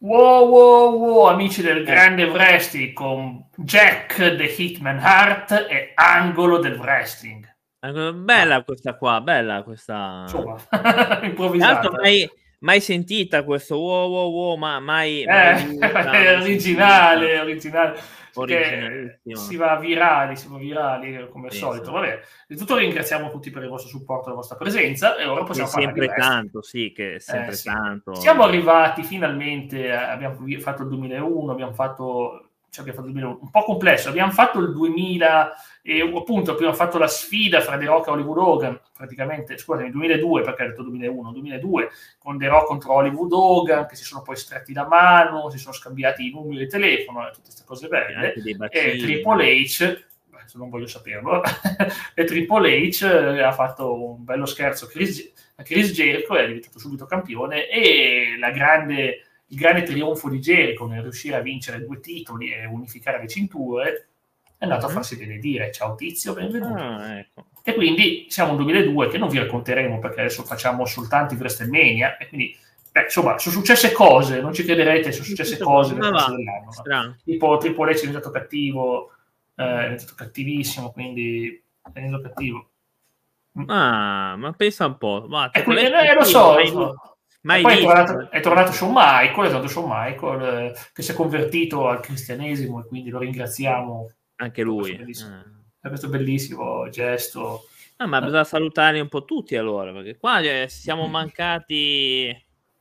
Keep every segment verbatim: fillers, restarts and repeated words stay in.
Wow, wow, wow, amici del grande wrestling con Jack the Hitman Hart e Angolo del wrestling. Bella questa qua, bella questa. Insomma, improvvisata. Mai, mai sentita questo wow wow wow, ma mai, Eh, mai vista, è mai originale, sentita. originale. Perché si va virali, si va virali come al sì, solito. Sì. Vabbè, innanzitutto ringraziamo tutti per il vostro supporto e la vostra presenza e ora possiamo è parlare sempre di wrestling. tanto, sì, che è sempre eh, sì. tanto. Siamo arrivati finalmente, abbiamo fatto il duemilauno, abbiamo fatto, cioè abbiamo fatto il duemilauno, un po' complesso, abbiamo fatto il duemila e appunto abbiamo fatto la sfida fra The Rock e Hollywood Hogan, praticamente, scusami, duemiladue perché ho detto duemilauno, duemiladue con The Rock contro Hollywood Hogan, che si sono poi stretti la mano, si sono scambiati i numeri di telefono e tutte queste cose belle, e Triple H, se non voglio saperlo, e Triple H ha fatto un bello scherzo a Chris, a Chris Jericho, è diventato subito campione, e la grande, il grande trionfo di Jericho nel riuscire a vincere due titoli e unificare le cinture è andato mm-hmm. a farsi benedire. Ciao Tizio, benvenuto. Ah, ecco. E quindi siamo nel duemiladue, che non vi racconteremo perché adesso facciamo soltanto i WrestleMania, e quindi beh, insomma, sono successe cose, non ci crederete, sono successe cose nel corso dell'anno. No? Tipo Triple H è diventato cattivo, eh, è diventato cattivissimo, quindi è diventato cattivo. Ah, ma pensa un po'. Ma e quindi, eh, lo so, lo so. Mai e poi visto, è tornato, è tornato Shawn Michael, è tornato Shawn Michael eh, che si è convertito al cristianesimo e quindi lo ringraziamo anche lui. Per questo, ah. per questo bellissimo gesto. Ah, ma eh. bisogna salutare un po' tutti allora, perché qua eh, siamo mancati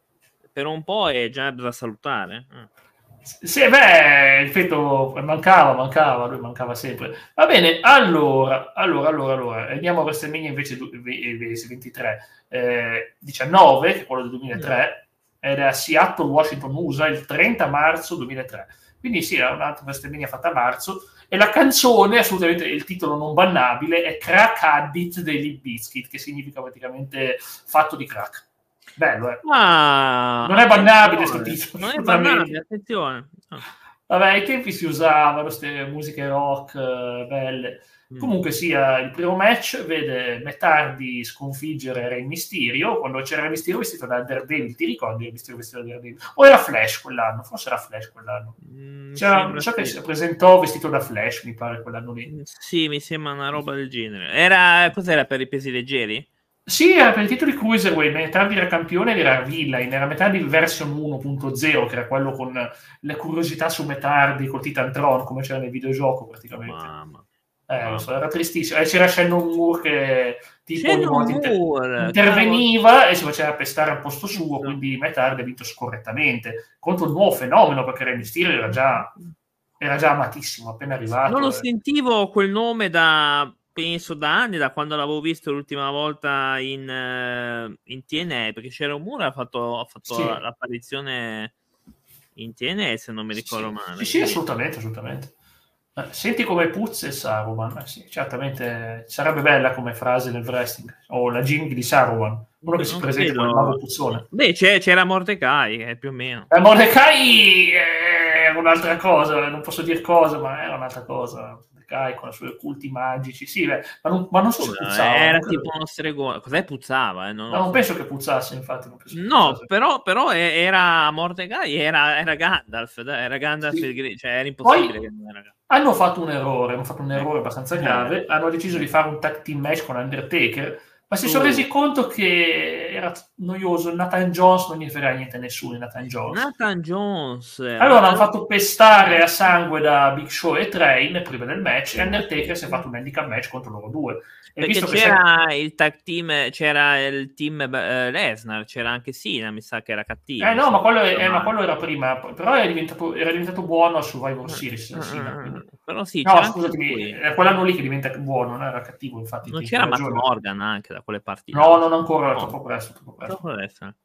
per un po' e già bisogna salutare. Eh. Sì, beh, ripeto, mancava, mancava, lui mancava sempre. Va bene, allora, allora, allora, allora, andiamo a WrestleMania invece ventitré, eh, diciannove, che è quello del duemilatré, mm. ed è a Seattle, Washington, U S A, il trenta marzo duemilatré. Quindi sì, era un'altra WrestleMania fatta a marzo, e la canzone, assolutamente, il titolo non bannabile, è Crack Addict dei Limp Bizkit, che significa praticamente fatto di crack. Bello, eh. Ah, non è bannabile questo titolo. Non è bannabile, attenzione. Oh. Vabbè, ai tempi si usavano queste musiche rock uh, belle. Mm. Comunque sia, il primo match vede Matt Hardy sconfiggere Rey Mysterio, quando c'era Rey Mysterio vestito da Daredevil, ti ricordi Rey Mysterio vestito da Daredevil? O era Flash quell'anno? Forse era Flash quell'anno. Mm, c'era, so che si presentò vestito da Flash, mi pare, quell'anno lì. Sì, mi sembra una roba del genere. Era, cos'era, per i pesi leggeri? Sì, era per il titolo di Cruiserweight, Matt Hardy era campione, era Villain, era Matt Hardy version uno punto zero, che era quello con le curiosità su Matt Hardy, col Titantron, come c'era nel videogioco praticamente. Mamma. Eh, Mamma. Lo so, era tristissimo. E c'era Shannon Moore che tipo ogni volta inter- interveniva cavolo. E si faceva pestare al posto suo, sì. Quindi Matt Hardy ha vinto scorrettamente contro il nuovo fenomeno, perché Rey Mysterio era già, era già amatissimo, appena arrivato. Non lo eh. sentivo quel nome da... penso da anni, da quando l'avevo visto l'ultima volta in, uh, in T N A, perché Sharon Moore ha fatto, ha fatto sì. l'apparizione in T N A, se non mi ricordo sì, male. Sì, sì, assolutamente, assolutamente. Eh, senti come puzza Saruman, eh, sì, certamente sarebbe bella come frase nel wrestling, o la gimmick di Saruman, uno che si presenta come il mago puzzone. Beh, c'era Mordecai, eh, più o meno. Eh, Mordecai è un'altra cosa, non posso dire cosa, ma è un'altra cosa. Mordecai con i suoi occulti magici, sì, beh, ma, non, ma non so se puzzava. Era tipo uno stregone, cos'è puzzava? Eh? Non, no, non penso che puzzasse, infatti. Non penso no, puzzasse. però, però era Mordecai, era, era Gandalf, era Gandalf, sì. il, cioè era impossibile Poi, che non era. Hanno fatto un errore, hanno fatto un errore abbastanza grave, hanno deciso di fare un tag team match con Undertaker, ma si sono resi conto che era noioso. Nathan Jones non gli frega niente a nessuno. Nathan Jones. Nathan Jones. Allora hanno fatto pestare a sangue da Big Show e Train prima del match, e Undertaker si è fatto un handicap match contro loro due. E perché visto c'era che il tag team, c'era il team uh, Lesnar, c'era anche Cena, mi sa che era cattivo. Eh no, ma quello, è, eh, ma quello era prima, però era diventato, era diventato buono a Survivor Series. Uh, Cena, uh, però sì, no, scusami, è quell'anno lì che diventa buono, non era cattivo, infatti. Non c'era Matt Morgan anche da quelle parti? No, non ancora, era no. troppo presto. Troppo presto. Troppo presto.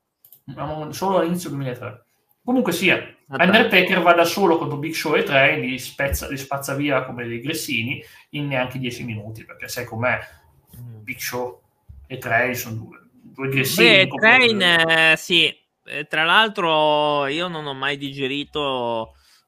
Solo all'inizio duemilatré. Comunque sia, ah, Undertaker va da solo contro Big Show e Train, li, spezza, li spazza via come dei grissini in neanche dieci minuti, perché sai com'è, Big Show e Train sono due, due grissini. Beh, Train, eh, sì, tra l'altro io non ho mai digerito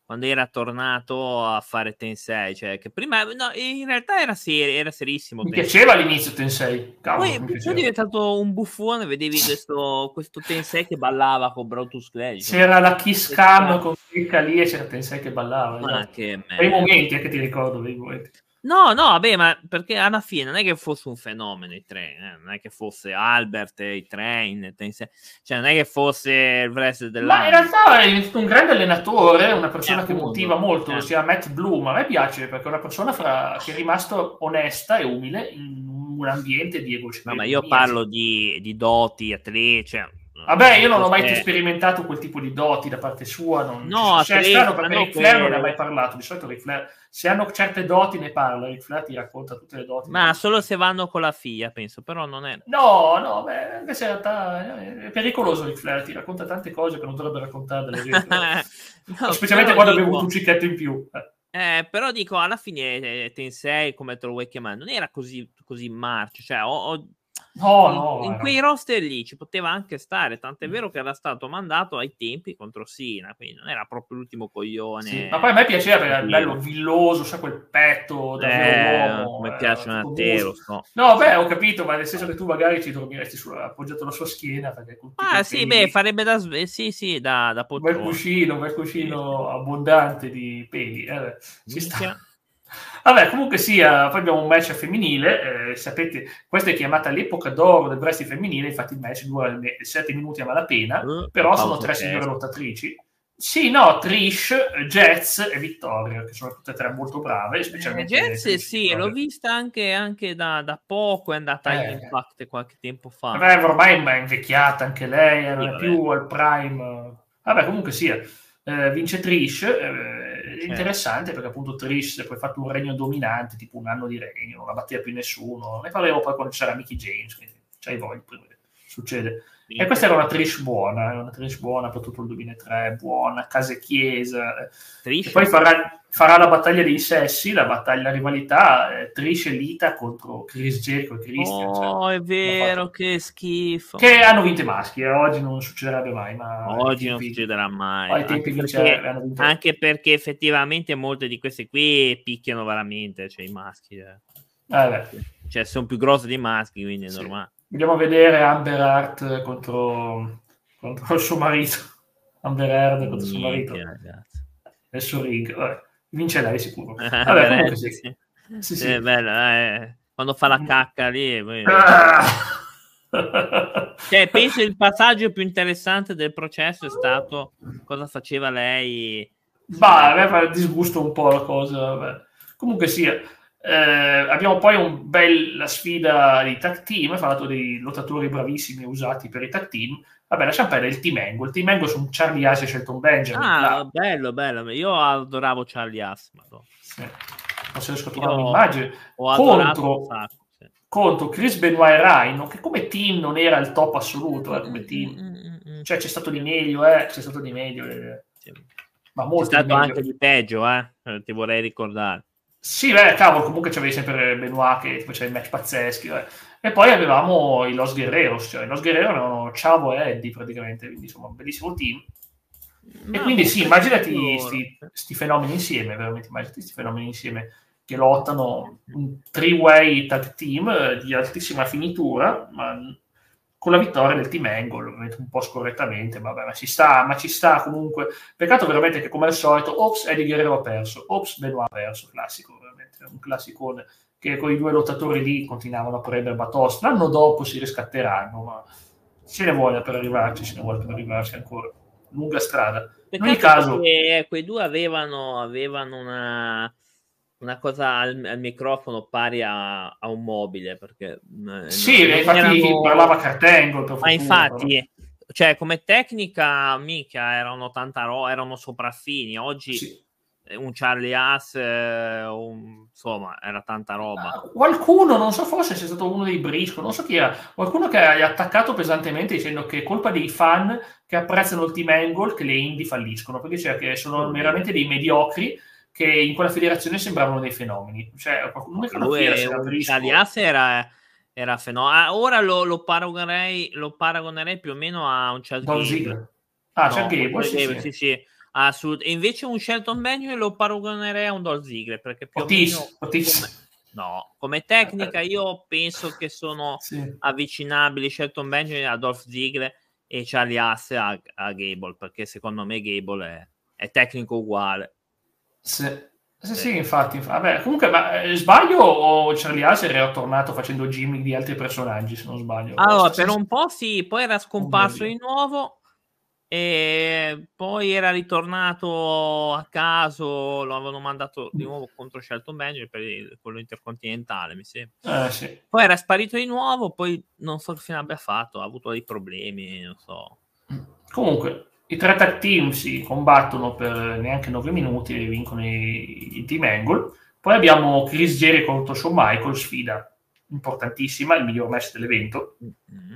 quando era tornato a fare Tensei, cioè che prima no, in realtà era, serio, era serissimo. Mi Tensei. piaceva all'inizio Tensei, cavolo, Poi, mi poi è piaceva. diventato un buffone, vedevi questo, questo Tensei che ballava con Brutus Clay. C'era la Kiss Cam con Ricca lì e c'era Tensei che ballava. Ma Esatto. che Bei momenti, è che ti ricordo, bei momenti. No, no, vabbè, ma perché alla fine non è che fosse un fenomeno i tre, eh? Non è che fosse Albert, i Train, Tensei, cioè non è che fosse il resto dell'anno. Ma in realtà è un grande allenatore, una persona eh, che appunto, motiva molto, eh. ossia Matt Bloom. A me piace perché è una persona fra, che è rimasto onesta e umile in un ambiente di egocentrismo. No, ma io parlo di, di doti, atleti, cioè, vabbè, io non ho mai sperimentato quel tipo di doti da parte sua. Non no, ci, cioè, è strano perché Ric Flair non ne ha mai parlato. Di solito Ric Flair, se hanno certe doti ne parla, Ric Flair ti racconta tutte le doti. Ma solo se vanno con la figlia, penso, però non è... No, no, beh, invece in realtà è pericoloso Ric Flair, ti racconta tante cose che non dovrebbe raccontare delle vere. No, specialmente quando dico... ha bevuto un cicchetto in più. Eh. Eh, però dico, alla fine eh, Tensei, come te lo vuoi chiamare, non era così, così marcio, cioè ho, ho... No, in, no, in no. quei roster lì ci poteva anche stare, tant'è vero che era stato mandato ai tempi contro Sina, quindi non era proprio l'ultimo coglione. Sì, ma poi a me piaceva perché era bello villoso, sa quel petto da eh, uomo. Come piacciono a te, lo so. No, beh, ho capito, ma nel senso che tu magari ci dormiresti su, appoggiato alla sua schiena. Perché ah, sì, beh, farebbe da sì, sì, da, da un bel cuscino, un bel cuscino sì. abbondante di peli. Eh, ci sta. Vabbè, comunque sia, poi abbiamo un match femminile, eh, sapete, questa è chiamata l'epoca d'oro del wrestling femminile, infatti il match dura sette minuti a malapena, uh, però sono tre signore lottatrici. Sì, no, Trish, Jazz e Vittoria, che sono tutte e tre molto brave, specialmente eh, Jazz, sì, Vittoria. L'ho vista anche, anche da, da poco, è andata eh. in Impact qualche tempo fa. Vabbè, ormai è invecchiata anche lei, non sì, è più al prime. Vabbè, comunque sia, eh, vince Trish, eh, è interessante perché appunto Trish si è poi fatto un regno dominante, tipo un anno di regno, non la batteva più nessuno. Ne parleremo poi quando c'era Mickey James, quindi c'hai voglia, succede. E questa era una Trish buona, una Trish buona per tutto il duemilatré, buona, casa e chiesa. Trish. E poi farà, farà la battaglia dei sessi, la battaglia, la rivalità, eh, Trish e Lita contro Chris Jericho e Christian. Oh, cioè, è vero, fatto... che schifo. Che hanno vinto i maschi, eh. Oggi non succederebbe mai. Ma oggi non succederà mai. Ai tempi anche, vince, perché, hanno vinto... anche perché effettivamente molte di queste qui picchiano veramente, cioè i maschi. Eh. Eh, cioè sono più grossi dei maschi, quindi è sì. normale. Andiamo a vedere Amber Heard contro, contro il suo marito. Amber Heard contro il suo marito. Nel suo ring. Vabbè, vince lei sicuro. Vabbè, comunque sì. Sì. Sì, sì, sì. È bello, eh. Quando fa la cacca lì. Poi... Ah! Cioè, penso il passaggio più interessante del processo è stato cosa faceva lei. Bah, a me fa disgusto un po' la cosa. Vabbè. Comunque sia. Eh, abbiamo poi un bel la sfida di tag team, parlato dei lottatori bravissimi usati per i tag team. Vabbè, lasciamo perdere il Team Angle. Il Team Angle sono Charlie Haas e Shelton Benjamin. Ah, là. bello, bello. Io adoravo Charlie Haas. Sì. Non se riesco a trovare un'immagine. Ho contro, sacco, sì. contro Chris Benoit e Rhino, che come team non era il top assoluto, eh, come team. Mm, mm, mm. Cioè c'è stato di meglio, eh, c'è stato di meglio. Eh. Sì. Ma molto c'è stato di meglio. anche di peggio, eh? Ti vorrei ricordare. Sì, beh, cavolo, comunque c'avevi sempre Benoit che faceva i match pazzeschi. Eh. E poi avevamo i Los Guerreros, cioè i Los Guerreros erano Chavo e Eddie praticamente, quindi insomma un bellissimo team. No, e quindi sì, immaginati questi fenomeni insieme, veramente immaginati questi fenomeni insieme che lottano un three-way tag team di altissima finitura, ma con la vittoria del Team Angle, ovviamente un po' scorrettamente, vabbè, ma ci sta, ma ci sta comunque. Peccato veramente che come al solito, ops, Eddie Guerrero ha perso, ops, Benoit ha perso, classico, veramente, un classicone, che con i due lottatori lì continuavano a prendere batoste. L'anno dopo si riscatteranno, ma ce ne vuole per arrivarci, ce ne vuole per arrivarci ancora. Lunga strada. Peccato in ogni caso... che quei due avevano, avevano una... una cosa al, al microfono pari a, a un mobile, perché sì, non, infatti erano... parlava Cartengo, ma futuro, infatti però. Cioè come tecnica mica erano tanta roba, erano sopraffini. Oggi sì. Un Charlie Haas eh, un, insomma era tanta roba. Uh, qualcuno, non so, forse c'è stato uno dei Briscoe, non so chi era, qualcuno che ha attaccato pesantemente dicendo che è colpa dei fan che apprezzano il Team Angle che le indie falliscono, perché cioè che sono oh, veramente dei mediocri che in quella federazione sembravano dei fenomeni. Cioè, qualcuno che lui Charlie Haas era, era fenomeno. Ah, ora lo, lo, paragonerei, lo paragonerei più o meno a un Chad Don Gable. Ziggler. Ah, no, Chad Gable, sì, Gable, sì. sì, sì. Assolut- e invece un Shelton Benjamin lo paragonerei a un Dolph Ziggler, perché più Otis, o meno Otis. come, no, come tecnica io penso che sono sì. avvicinabili Shelton Benjamin a Dolph Ziggler e Charlie Haas a, a Gable, perché secondo me Gable è, è tecnico uguale. Sì. Sì, sì, infatti, inf- vabbè, comunque, ma eh, sbaglio o Charlie Haas era tornato facendo gimmick di altri personaggi, se non sbaglio? Allora, O- per un po' sì, poi era scomparso via. di nuovo e poi era ritornato a caso, lo avevano mandato di nuovo contro Shelton Benjamin per il- quello intercontinentale, mi sembra. Eh, sì. Poi era sparito di nuovo, poi non so che fine abbia fatto, ha avuto dei problemi, non so. Comunque, i tre tag team si combattono per neanche nove minuti e vincono i, i team angle. Poi abbiamo Chris Jericho contro Shawn Michaels, sfida importantissima, il miglior match dell'evento. Mm-hmm.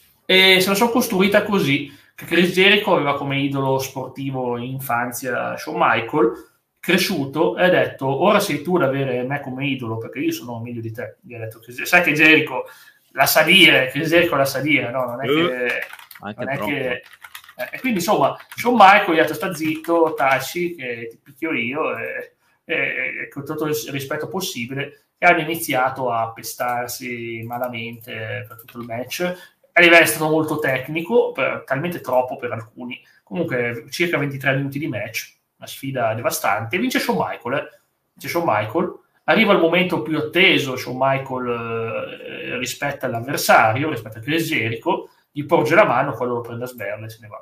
E se la sono costruita così, che Chris Jericho aveva come idolo sportivo in infanzia Shawn Michaels, cresciuto e ha detto: ora sei tu ad avere me come idolo, perché io sono meglio di te. Gli ha detto, sai che Jericho la sa dire, Chris Jericho la sa dire, no? Non è che... Anche non è troppo. che eh, e quindi insomma Shawn Michaels gli ha detto: sta zitto, taci, che ti picchio io, e, e, e con tutto il rispetto possibile, e hanno iniziato a pestarsi malamente per tutto il match. A livello è stato molto tecnico, per, talmente troppo per alcuni. Comunque circa ventitré minuti di match, una sfida devastante. Vince Shawn Michaels, eh? Vince Shawn Michaels. Arriva il momento più atteso, Shawn Michaels eh, rispetto all'avversario, rispetto a Chris Jericho, gli porge la mano, quello lo prende a sberle e se ne va.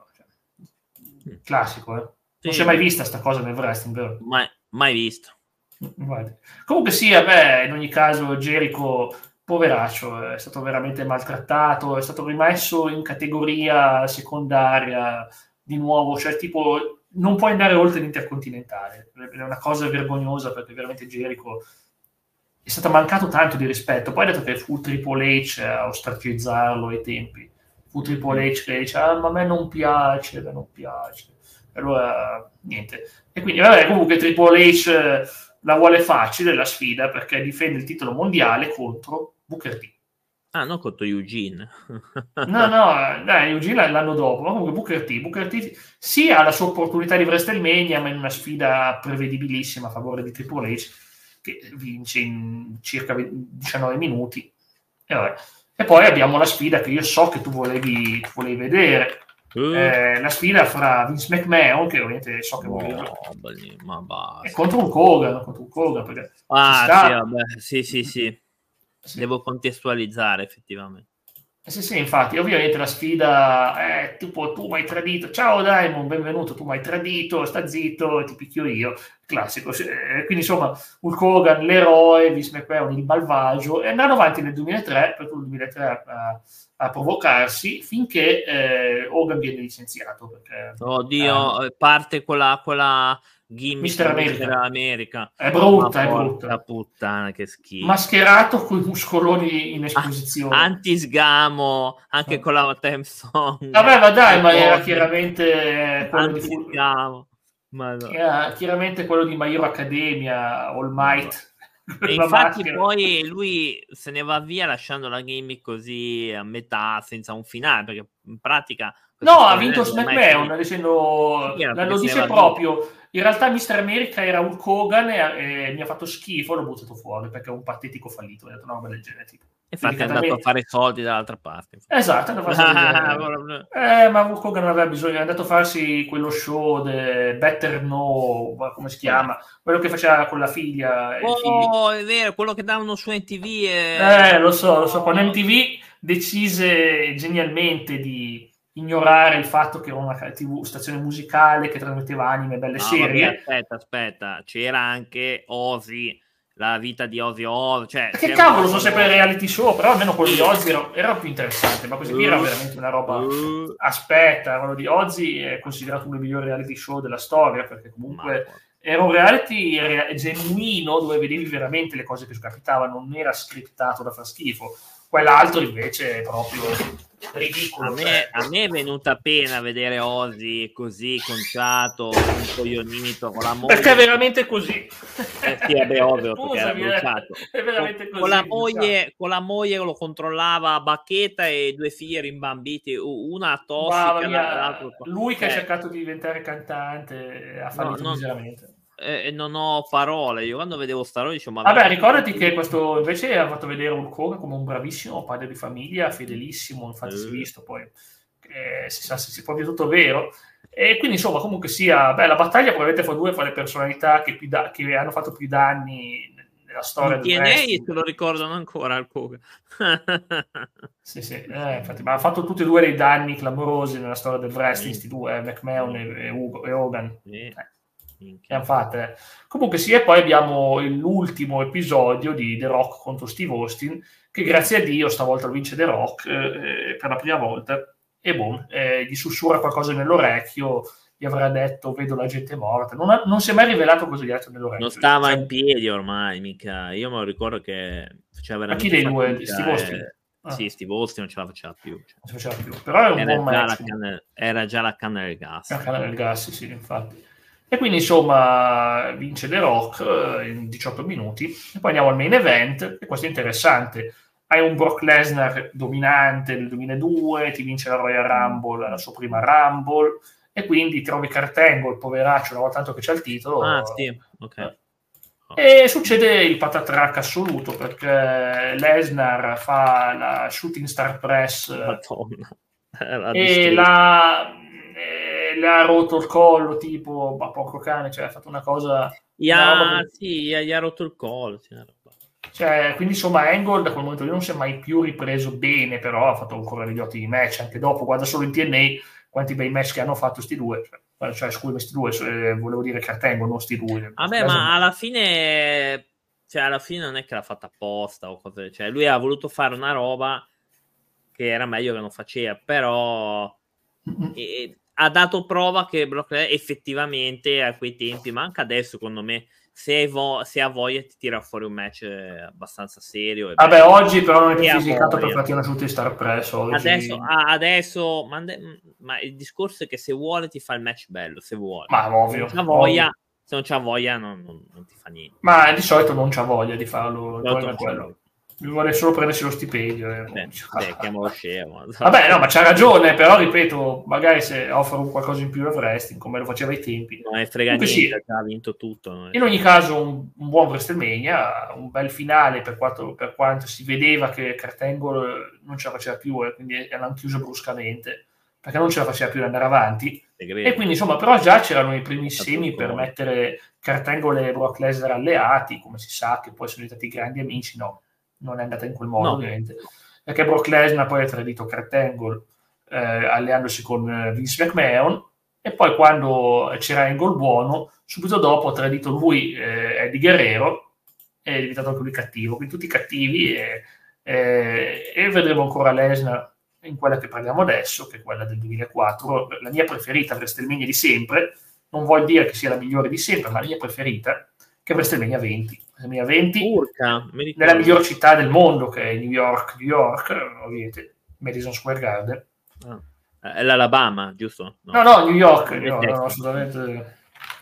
Cioè, classico, eh? Non Sì, si è mai vista sta cosa nel wrestling, vero? Mai, mai visto. Guarda. Comunque sì, vabbè, in ogni caso Jericho, poveraccio, è stato veramente maltrattato, è stato rimesso in categoria secondaria di nuovo, cioè tipo non puoi andare oltre l'Intercontinentale, è una cosa vergognosa, perché veramente Jericho è stato mancato tanto di rispetto. Poi ha detto che fu Triple H a ostracizzarlo ai tempi, fu Triple H che dice: ah, ma a me non piace, a me non piace. E allora niente. E quindi vabbè, comunque Triple H la vuole facile la sfida, perché difende il titolo mondiale contro Booker T. Ah, non contro Eugene. No, no, dai, Eugene l'anno dopo, ma comunque Booker T. Booker T sì ha la sua opportunità di WrestleMania, ma in una sfida prevedibilissima a favore di Triple H, che vince in circa diciannove minuti. E, vabbè. E poi abbiamo la sfida che io so che tu volevi, tu volevi vedere, uh. eh, la sfida fra Vince McMahon, che ovviamente so che no, volevi, ma basta. e contro un Hogan, contro un Hogan, perché ah, sta... sì, vabbè. sì, sì, sì, sì. Devo contestualizzare effettivamente. Eh sì, sì, infatti, ovviamente la sfida è tipo: tu mi hai tradito, ciao Diamond, benvenuto, tu mi hai tradito, sta zitto, ti picchio io, classico. Quindi insomma, Hulk Hogan, l'eroe, Vince McMahon, il malvagio, e andando avanti nel duemilatré, per tutto il duemilatré a, a provocarsi, finché eh, Hogan viene licenziato. Perché, Oddio, eh, parte quella, quella gimmick Mister America. America. È brutta, è brutta. La puttana, che schifo. Mascherato con i muscoloni in esposizione. Ah, anti-sgamo, anche ah. con la theme song. Vabbè, ma dai, ma era chiaramente quello anti-sgamo. di no. Era chiaramente quello di My Hero Academia, All Might. E infatti maschera. Poi lui se ne va via lasciando la gimmick così a metà, senza un finale, perché in pratica... No, ha vinto SmackDown, dicendo, sì, lo dice proprio, via. In realtà Mister America era Hulk Hogan e, e mi ha fatto schifo, l'ho buttato fuori perché è un patetico fallito, ho detto una roba del genere. Tipo. Infatti è andato a fare soldi dall'altra parte. Esatto, è andato a fare soldi. eh, ma Hulk Hogan non aveva bisogno, è andato a farsi quello show de Better Know, come si chiama, quello che faceva con la figlia. Oh, è vero, quello che davano su M T V. E... Eh, lo so, lo so, con M T V decise genialmente di ignorare il fatto che era una T V stazione musicale che trasmetteva anime, belle no, serie. Vabbè, aspetta, aspetta, c'era anche Ozzy, la vita di Ozzy Osbourne, cioè, che cavolo, sono sempre reality show, però almeno quello di Ozzy era, era più interessante, ma così uh, era veramente una roba. Uh, aspetta, quello di Ozzy è considerato uno dei migliori reality show della storia, perché comunque ma... era un reality re- genuino dove vedevi veramente le cose che capitavano, non era scriptato da far schifo. Quell'altro invece è proprio ridicolo. A me, cioè. a me è venuta pena vedere Ozzy così conciato, un coglionito con la moglie. Perché è veramente così. Eh sì, vabbè, ovvio, Scusami, perché era bruciato. è veramente con, così. con, la moglie, con la moglie lo controllava a bacchetta e due figli rimbambiti, una tossica, l'altro... Lui che eh, ha cercato di diventare cantante ha fallito no, no, miseramente. E eh, non ho parole. Io quando vedevo sta roba dicevo, ma vabbè, ricordati che questo invece ha fatto vedere Hulk Hogan come un bravissimo padre di famiglia, fedelissimo, infatti uh. si è visto poi eh, si sa se si proprio tutto vero. E quindi insomma comunque sia, beh, la battaglia probabilmente fra due, fra le personalità che, più da- che hanno fatto più danni nella storia del wrestling. Se lo ricordano ancora Hulk Hogan. Sì, sì, eh, infatti, ma ha fatto tutti e due dei danni clamorosi nella storia del wrestling, sti due, eh, McMahon mm. e, Ugo, e Hogan. Sì. Eh. Che hanno fatto, eh. Comunque sì, e poi abbiamo l'ultimo episodio di The Rock contro Steve Austin, che grazie a Dio stavolta lo vince The Rock eh, per la prima volta, e boh, eh, gli sussurra qualcosa nell'orecchio, gli avrà detto vedo la gente morta, non, ha, non si è mai rivelato cosa gli ha detto nell'orecchio. Non stava cioè, in piedi ormai, mica. Io me lo ricordo che faceva veramente. Ma chi dei due? Steve Austin? Eh, ah. Sì, Steve Austin non ce la faceva più. Cioè. Non ce la faceva più, però è un era buon match. Canna, era già la canna del gas. La canna del gas, sì, infatti. E quindi insomma vince The Rock eh, in diciotto minuti. E poi andiamo al main event, e questo è interessante. Hai un Brock Lesnar dominante nel duemiladue, ti vince la Royal Rumble, la sua prima Rumble, e quindi trovi Kurt Angle, poveraccio, una volta tanto che c'è il titolo. Ah, sì, ok. Eh. E succede il patatrack assoluto, perché Lesnar fa la Shooting Star Press Madonna. e la... le ha rotto il collo, tipo, ma porco cane, cioè ha fatto una cosa... Gli ha, che... sì, gli ha rotto il collo. Cioè, quindi insomma Angle da quel momento lì non si è mai più ripreso bene, però ha fatto ancora degli ottimi match, anche dopo, guarda solo in T N A, quanti bei match che hanno fatto sti due, cioè, cioè scusa, sti due, cioè, volevo dire Kurt Angle, non sti due. Vabbè, ma alla fine, cioè alla fine non è che l'ha fatta apposta o cose, cioè lui ha voluto fare una roba che era meglio che non faceva, però... Mm-hmm. E, ha dato prova che Brock Lesnar effettivamente a quei tempi, ma anche adesso secondo me, se, vo- se ha voglia ti tira fuori un match abbastanza serio. E Vabbè, bello. Oggi però non è più fisicato per farti una Shooting Star Press. Oggi... Adesso, adesso ma, de- ma il discorso è che se vuole ti fa il match bello, se vuole. Ma ovvio. Se non c'ha voglia, se non c'ha voglia non, non, non ti fa niente. Ma di solito non c'ha voglia di farlo. Quello. Mi vuole solo prendersi lo stipendio. Eh. Beh, beh, chiamalo scemo. Vabbè, no, ma c'ha ragione, però ripeto, magari se offre un qualcosa in più al wrestling, come lo faceva ai tempi. Non è frega niente, sì. Ha vinto tutto. No? In ogni caso, un, un buon WrestleMania, un bel finale per quanto, per quanto si vedeva che Kurt Angle non ce la faceva più, e quindi l'hanno chiuso bruscamente, perché non ce la faceva più ad andare avanti. E quindi, insomma, però già c'erano i primi semi per mettere Kurt Angle e Brock Lesnar alleati, come si sa, che poi sono diventati grandi amici, no. Non è andata in quel modo, no. Ovviamente, perché Brock Lesnar poi ha tradito Kurt Angle eh, alleandosi con Vince McMahon, e poi quando c'era Angle buono, subito dopo ha tradito lui eh, Eddie Guerrero, e è diventato anche lui cattivo, quindi tutti cattivi, e, e, e vedremo ancora Lesnar in quella che parliamo adesso, che è quella del duemilaquattro, la mia preferita WrestleMania di sempre, non vuol dire che sia la migliore di sempre, ma la mia preferita, che è WrestleMania venti. WrestleMania venti Urca, nella miglior città del mondo, che è New York, New York, ovviamente, Madison Square Garden. Ah. È l'Alabama, giusto? No, no, no New York, New York no, assolutamente.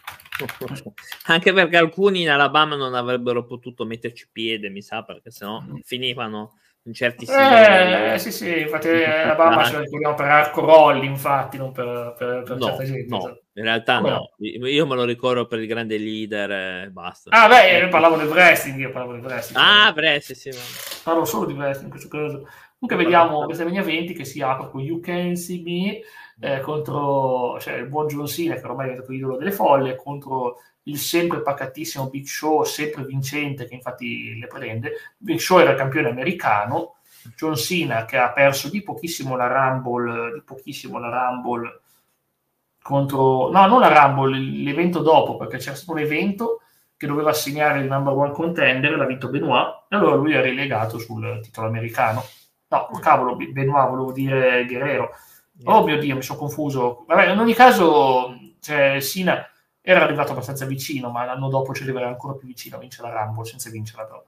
Anche perché alcuni in Alabama non avrebbero potuto metterci piede, mi sa, perché sennò mm. finivano in certi eh, sì, sì, infatti Alabama ce la ricordiamo per Arco Rolli, infatti, non per, per, per no, certa gente. No, esatto. In realtà no. no, io me lo ricordo per il grande leader e basta. Ah, beh, io parlavo del wrestling, io parlavo del wrestling. Ah, wrestling, sì. Ma... Parlo solo di wrestling in questo caso. Comunque vediamo WrestleMania venti che si apre con You Can See Me eh, contro, cioè, il buon John Cena, che ormai è diventato l'idolo delle folle, contro il sempre pacatissimo Big Show, sempre vincente, che infatti le prende. Big Show era campione americano, John Cena che ha perso di pochissimo la Rumble, di pochissimo la Rumble contro, no, non la Rumble, l'evento dopo, perché c'era stato un evento che doveva assegnare il number one contender, l'ha vinto Benoit, e allora lui è relegato sul titolo americano. No, cavolo, Benoit, volevo dire Guerrero. Oh mio Dio, mi sono confuso. Vabbè, in ogni caso, cioè, Cena era arrivato abbastanza vicino, ma l'anno dopo ci arriverà ancora più vicino a vincere la Rumble, senza vincerla però.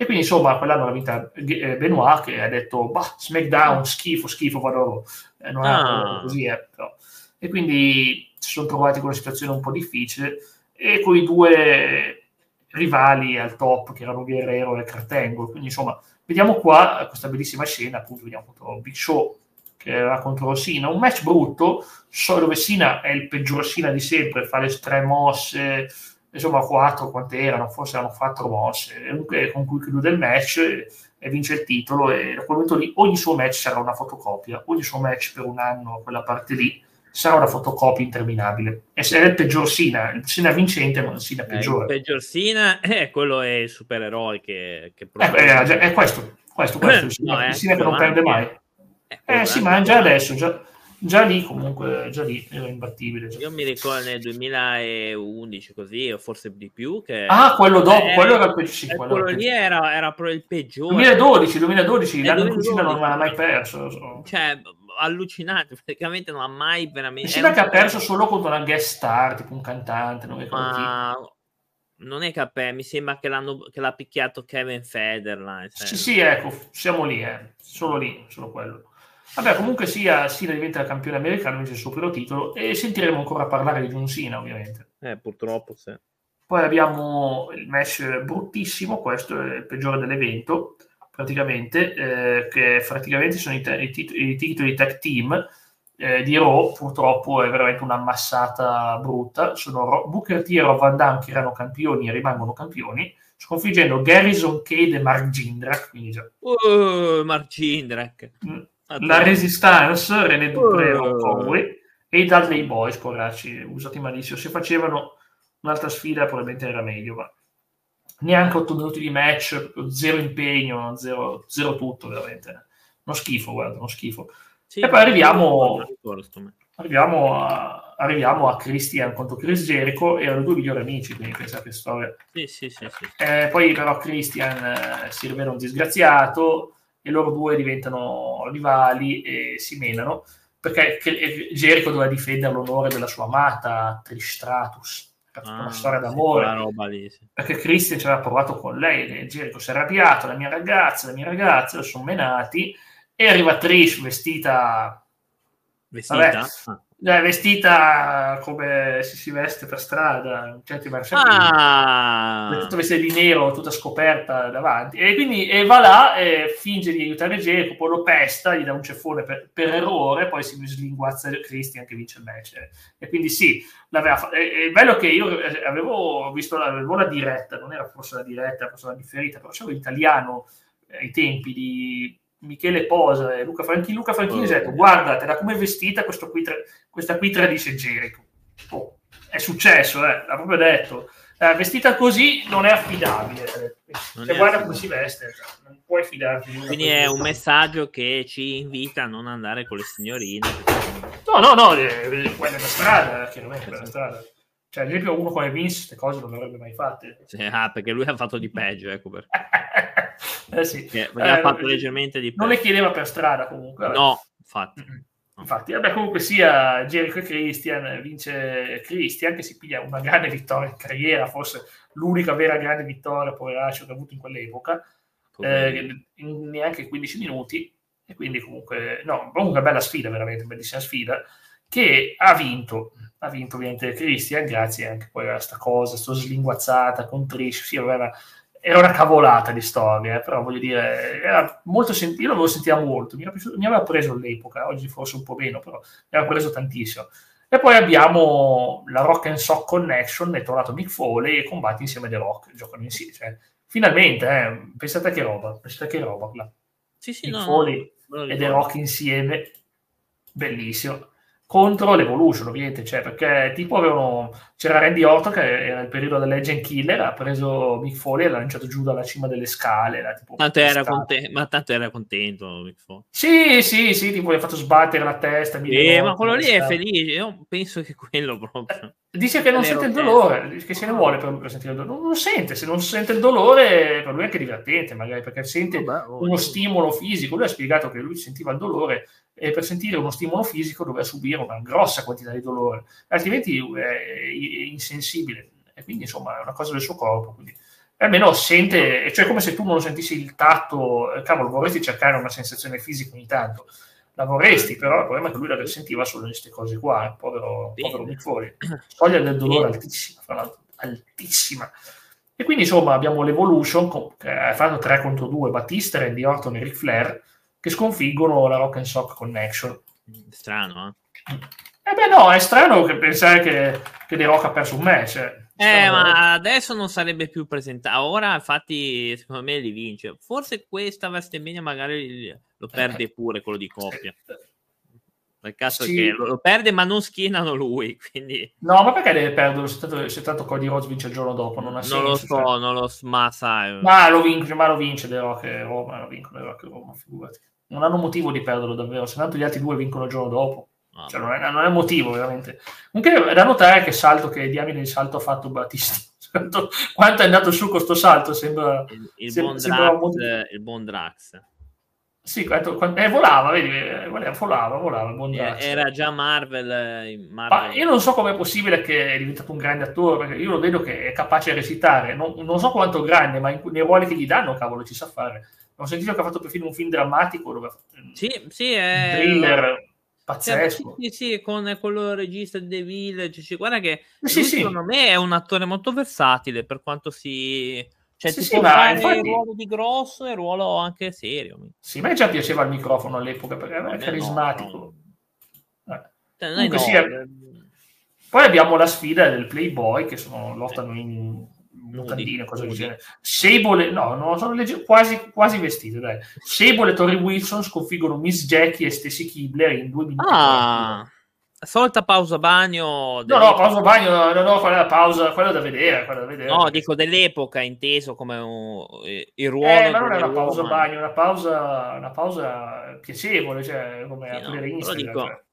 E quindi insomma quell'anno l'ha vinta Benoit, che ha detto bah, SmackDown schifo, schifo, vado, eh, non Ah. è così, eh, però. E quindi si sono trovati con una situazione un po' difficile, e con i due rivali al top che erano Guerrero e Kurt Angle. Quindi insomma vediamo qua questa bellissima scena, appunto vediamo appunto Big Show che era contro Cena, un match brutto, so, dove Cena è il peggior Cena di sempre, fa le tre mosse, insomma quattro quante erano, forse erano quattro mosse, comunque con cui chiude il match e, e vince il titolo, e da quel momento lì ogni suo match sarà una fotocopia, ogni suo match per un anno, quella parte lì, sarà una fotocopia interminabile. E se è il peggior Cena, il Cena vincente, ma il Cena peggiore. Eh, il peggior Cena, eh, quello è il supereroe che, che eh, è, è questo, questo, questo, il Cena, no, il Cena che non perde mai. Eh, eh sì, ma già adesso, già, già lì comunque, già lì era imbattibile. Già. Io mi ricordo nel duemilaundici così, o forse di più, che... Ah, quello dopo, eh, quello era il peggiore. Sì, quello, quello quello lì era, era proprio il peggiore. duemiladodici, duemiladodici, l'anno in cui Cena non duemiladodici, ha mai perso. Cioè, allucinante, praticamente non ha mai veramente... Cena che ha perso solo contro una guest star, tipo un cantante, non ricordo ma... chi. Non è che per, mi sembra che, l'hanno, che l'ha picchiato Kevin Federline. Sì, sì, ecco, siamo lì, eh. Solo lì, solo quello. Vabbè, comunque sia, Cena diventa campione americano, vince il suo primo titolo, e sentiremo ancora parlare di John Cena, ovviamente. Eh, purtroppo, sì. Poi abbiamo il match bruttissimo, questo è il peggiore dell'evento, praticamente, eh, che praticamente sono i, t- i, tit- i titoli di tag team eh, di Raw. Purtroppo è veramente una massata brutta. Sono Ro- Booker T e Rob Van Dam, che erano campioni e rimangono campioni, sconfiggendo Garrison Cade e Mark Jindrak, quindi già. Uh, Mark Jindrak. La Resistance, René Dupré e Rob Conway, e i Dudley Boys, poracci, usati malissimo. Se facevano un'altra sfida probabilmente era meglio, ma neanche otto minuti di match, zero impegno, zero, zero tutto, veramente. Uno schifo, guarda, uno schifo. Sì, e poi arriviamo, arriviamo, a, arriviamo a Christian contro Chris Jericho, erano due migliori amici, quindi pensate che storia. Sì, sì, sì, sì. Eh, poi però Christian eh, si rivela un disgraziato, e loro due diventano rivali e si menano, perché Jericho doveva difendere l'onore della sua amata Trish Stratus. Ah, una storia d'amore, sì, roba lì, sì. Perché Christian ci aveva provato con lei, e Jericho si è arrabbiato, la mia ragazza, la mia ragazza, sono menati, e arriva Trish vestita vestita? Vabbè, ah. vestita come si, si veste per strada, certi ah. tutta vestita di nero, tutta scoperta davanti, e quindi e va là e finge di aiutare Jericho, poi lo pesta, gli dà un ceffone per, per errore, poi si slinguazza Christian che vince il match, e quindi sì, l'aveva fatto. È bello che io avevo visto la, avevo la diretta, non era forse la diretta, forse la differita, però c'era l'italiano ai tempi di Michele Posa e Luca Franchini. Luca Franchini ha oh. detto: guardate, da come è vestita questo qui tra- questa qui tradisce Jericho. Oh, è successo, eh, l'ha proprio detto. Eh, vestita così non è affidabile. Non Se è guarda affidabile. Come si veste, non puoi fidarti. Quindi è un messaggio che ci invita a non andare con le signorine. No, no, no, eh, quella è la strada, chiaramente, è la strada. Cioè, ad esempio, uno come Vince queste cose non le avrebbe mai fatte. Sì, ah, perché lui ha fatto di peggio, ecco perché. eh sì. Eh, ha fatto leggermente di peggio. Non le chiedeva per strada, comunque. Vabbè. No, infatti. Mm-hmm. Infatti, vabbè, comunque sia Jericho e Christian, vince Christian, che si piglia una grande vittoria in carriera, forse l'unica vera grande vittoria, poveraccio, che ha avuto in quell'epoca, eh, in neanche quindici minuti, e quindi comunque, no, comunque bella sfida, veramente, bellissima sfida, che ha vinto, ha vinto ovviamente Christian, grazie anche poi a sta cosa, sto slinguazzata con Trish, sì, aveva, era una cavolata di storia, però voglio dire, era molto sentito, io l'avevo sentita molto, mi, era piaciuto, mi aveva preso all'epoca, oggi forse un po' meno, però mi aveva preso tantissimo. E poi abbiamo la Rock and Sock Connection, è tornato Mick Foley e combatte insieme The Rock, giocano insieme, cioè, finalmente, eh, pensate che roba, pensate che roba, là. Sì, sì, Mick no, Foley no, e The Rock insieme, bellissimo. Contro l'Evolution, ovviamente, cioè, perché tipo avevano, c'era Randy Orton che era il periodo del Legend Killer, ha preso Mick Foley e l'ha lanciato giù dalla cima delle scale, era, tipo, tanto era conte- ma tanto era contento Mick Foley. Sì, sì, sì, tipo gli ha fatto sbattere la testa, eh, ma quello lì è felice, io penso che quello proprio eh, dice che non sente il dolore, che se ne vuole per, per sentire il dolore, non lo sente, se non sente il dolore per lui è anche divertente magari, perché sente Vabbè, oh, uno oh. stimolo fisico. Lui ha spiegato che lui sentiva il dolore e per sentire uno stimolo fisico doveva subire una grossa quantità di dolore, altrimenti è insensibile, e quindi insomma è una cosa del suo corpo, quindi almeno sente, cioè come se tu non sentissi il tatto, cavolo, vorresti cercare una sensazione fisica ogni tanto, la vorresti, però il problema è che lui la sentiva solo queste cose qua, eh, povero, povero Mick Foley, soglia del dolore altissima, fra l'altro, altissima. E quindi insomma abbiamo l'Evolution, che ha fatto tre contro due, Batista, Randy Orton e Ric Flair, che sconfiggono la Rock and Sock Connection. Strano, eh? Eh beh no, è strano che pensare che, che The Rock ha perso un match. Eh, eh ma adesso non sarebbe più presentato. Ora infatti secondo me li vince. Forse questa WrestleMania magari lo perde pure quello di coppia. Nel caso sì. Che lo, lo perde ma non schienano lui, quindi... No, ma perché deve perdere? Se tanto, se tanto Cody Rhodes vince il giorno dopo, non ha senso. Non lo so, cioè... non lo so, ma sai... Ma lo vince, ma lo vince The Rock e Roma, lo vincono The Rock e Roma, figurati. Non hanno motivo di perderlo davvero, se tanto gli altri due vincono il giorno dopo. Ah, cioè, non, è, non è motivo, veramente. Comunque è da notare che salto, che diamine il salto ha fatto Batista. Quanto, quanto è andato su questo salto, sembra... Il, il, sembra, buon, sembra Drax, molto... il buon Drax. Sì, quanto, quanto, eh, volava, vedi, volava, volava, il buon Drax. Era già Marvel, Marvel. Ma io non so com'è possibile che è diventato un grande attore, perché io lo vedo che è capace di recitare, non, non so quanto grande, ma in, nei ruoli che gli danno, cavolo, ci sa fare. Ho sentito che ha fatto perfino un film drammatico dove sì, sì, è... thriller pazzesco. Sì, sì, sì, con quello regista di The Village. Cioè, guarda che sì, lui, sì. secondo me è un attore molto versatile per quanto si... Cioè, sì, ti sì, può ma fare infatti... il ruolo di grosso e il ruolo anche serio. Sì, a me già piaceva il microfono all'epoca perché era carismatico. No, no. Eh. Comunque, no, sì, eh. Poi abbiamo la sfida del Playboy che sono lottano in mutandine, cose del genere. Sable, no, non sono legge, quasi, quasi vestite, dai. Sable e Tori Wilson sconfiggono Miss Jackie e Stacy Kibler in due minuti. Ah, solita pausa bagno. No, no, pausa bagno, no, no, quella è la pausa, quella da vedere, quella da vedere. No, dico dell'epoca, inteso come un, il ruolo. Eh, ma non è una pausa Roman. bagno, è una pausa, una pausa piacevole, cioè come sì, aprire no, Instagram. Dico... Cioè.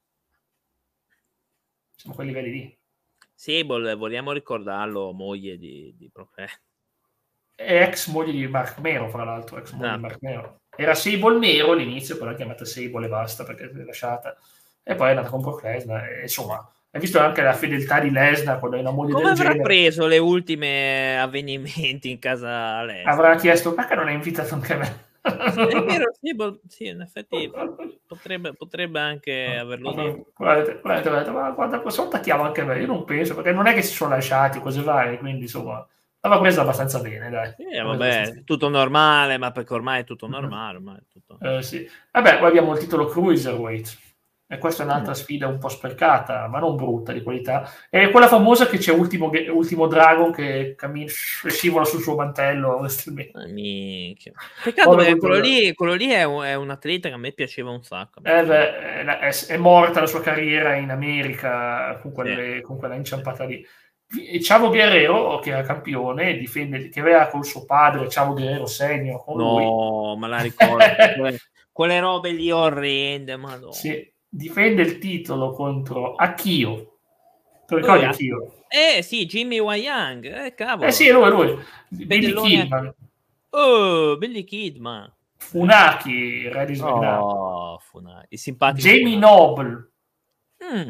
Siamo a quei livelli lì. Sable, vogliamo ricordarlo, moglie di, di Procre. È ex moglie di Mark Mero, fra l'altro, ex moglie ah. di Mark Mero. Era Sable Nero all'inizio, poi l'ha chiamata Sable e basta perché l'ha lasciata. E poi è andata con Brock Lesnar, e insomma, hai visto anche la fedeltà di Lesnar quando è una moglie come del avrà genere. preso le ultime avvenimenti in casa Lesnar? Avrà chiesto perché non hai invitato anche me? È vero, sì, bo- sì, in effetti potrebbe, potrebbe anche averlo detto. Guardate, guardate, guardate, ma guarda, questo attacchiamo anche me, io non penso, perché non è che si sono lasciati cose varie, quindi insomma, l'aveva presa abbastanza bene, dai. Sì, vabbè, tutto normale, ma perché ormai è tutto normale. Ormai è tutto... Eh, sì. Vabbè, poi abbiamo il titolo Cruiserweight. E questa è un'altra sfida un po' sprecata, ma non brutta, di qualità. È quella famosa che c'è Ultimo, Ultimo Dragon che cammina, scivola sul suo mantello. Minchia. Peccato perché quello lì, quello lì è, un, è un atleta che a me piaceva un sacco. Eh beh, è, è morta la sua carriera in America con, quelle, sì. con quella inciampata lì. Chavo Guerrero, che era campione, difende, che aveva col suo padre, Chavo Guerrero senior. Con no, lui. ma la ricordo. quelle, quelle robe lì orrende, madonna. Sì. Difende il titolo contro Akio. Tu ricordi Akio? Eh sì, Jimmy Wang. Eh cavolo. Eh sì, lui, lui. Billy Kidman. Oh, Billy Kidman. Funaki, Re di SmackDown. Oh, Funaki. Simpatico. Jamie Noble. Mm.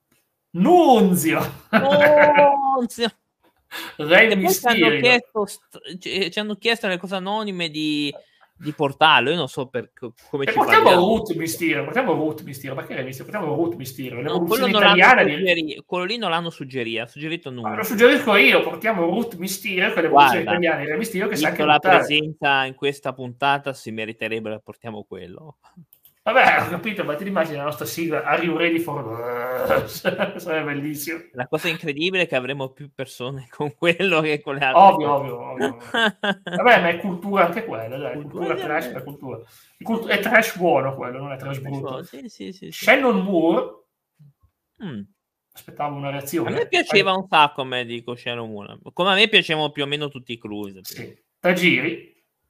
Nunzio. Nunzio. Re Mysterio. Ci hanno chiesto, ci hanno chiesto le cose anonime di... di portarlo, io non so per come e ci portiamo parliamo. Root Mysterio, portiamo Root Mysterio, perché l'hai visto? Portiamo Root Mysterio, l'evoluzione no, italiana di... quello lì non l'hanno suggerito, ha suggerito nulla. Ah, lo suggerisco io, portiamo Root Mysterio, che è l'evoluzione Guarda, italiana di Re Mysterio, che sa anche la lottare. presenza in questa puntata si meriterebbe che portiamo quello. Vabbè, ho capito, ma ti immagini la nostra sigla Are you ready for... sarebbe bellissimo. La cosa incredibile è che avremo più persone con quello che con le altre. Ovvio, ovvio, ovvio. Vabbè, ma è cultura anche quella, dai, cultura, cultura trash per cultura. Cult- è trash buono quello, non è trash brutto. Sì, sì, sì, sì. Shannon Moore, mm. aspettavo una reazione. A me piaceva Poi... un sacco, me dico Shannon Moore. Come a me piacevano più o meno tutti i cruise. Sì. Tajiri.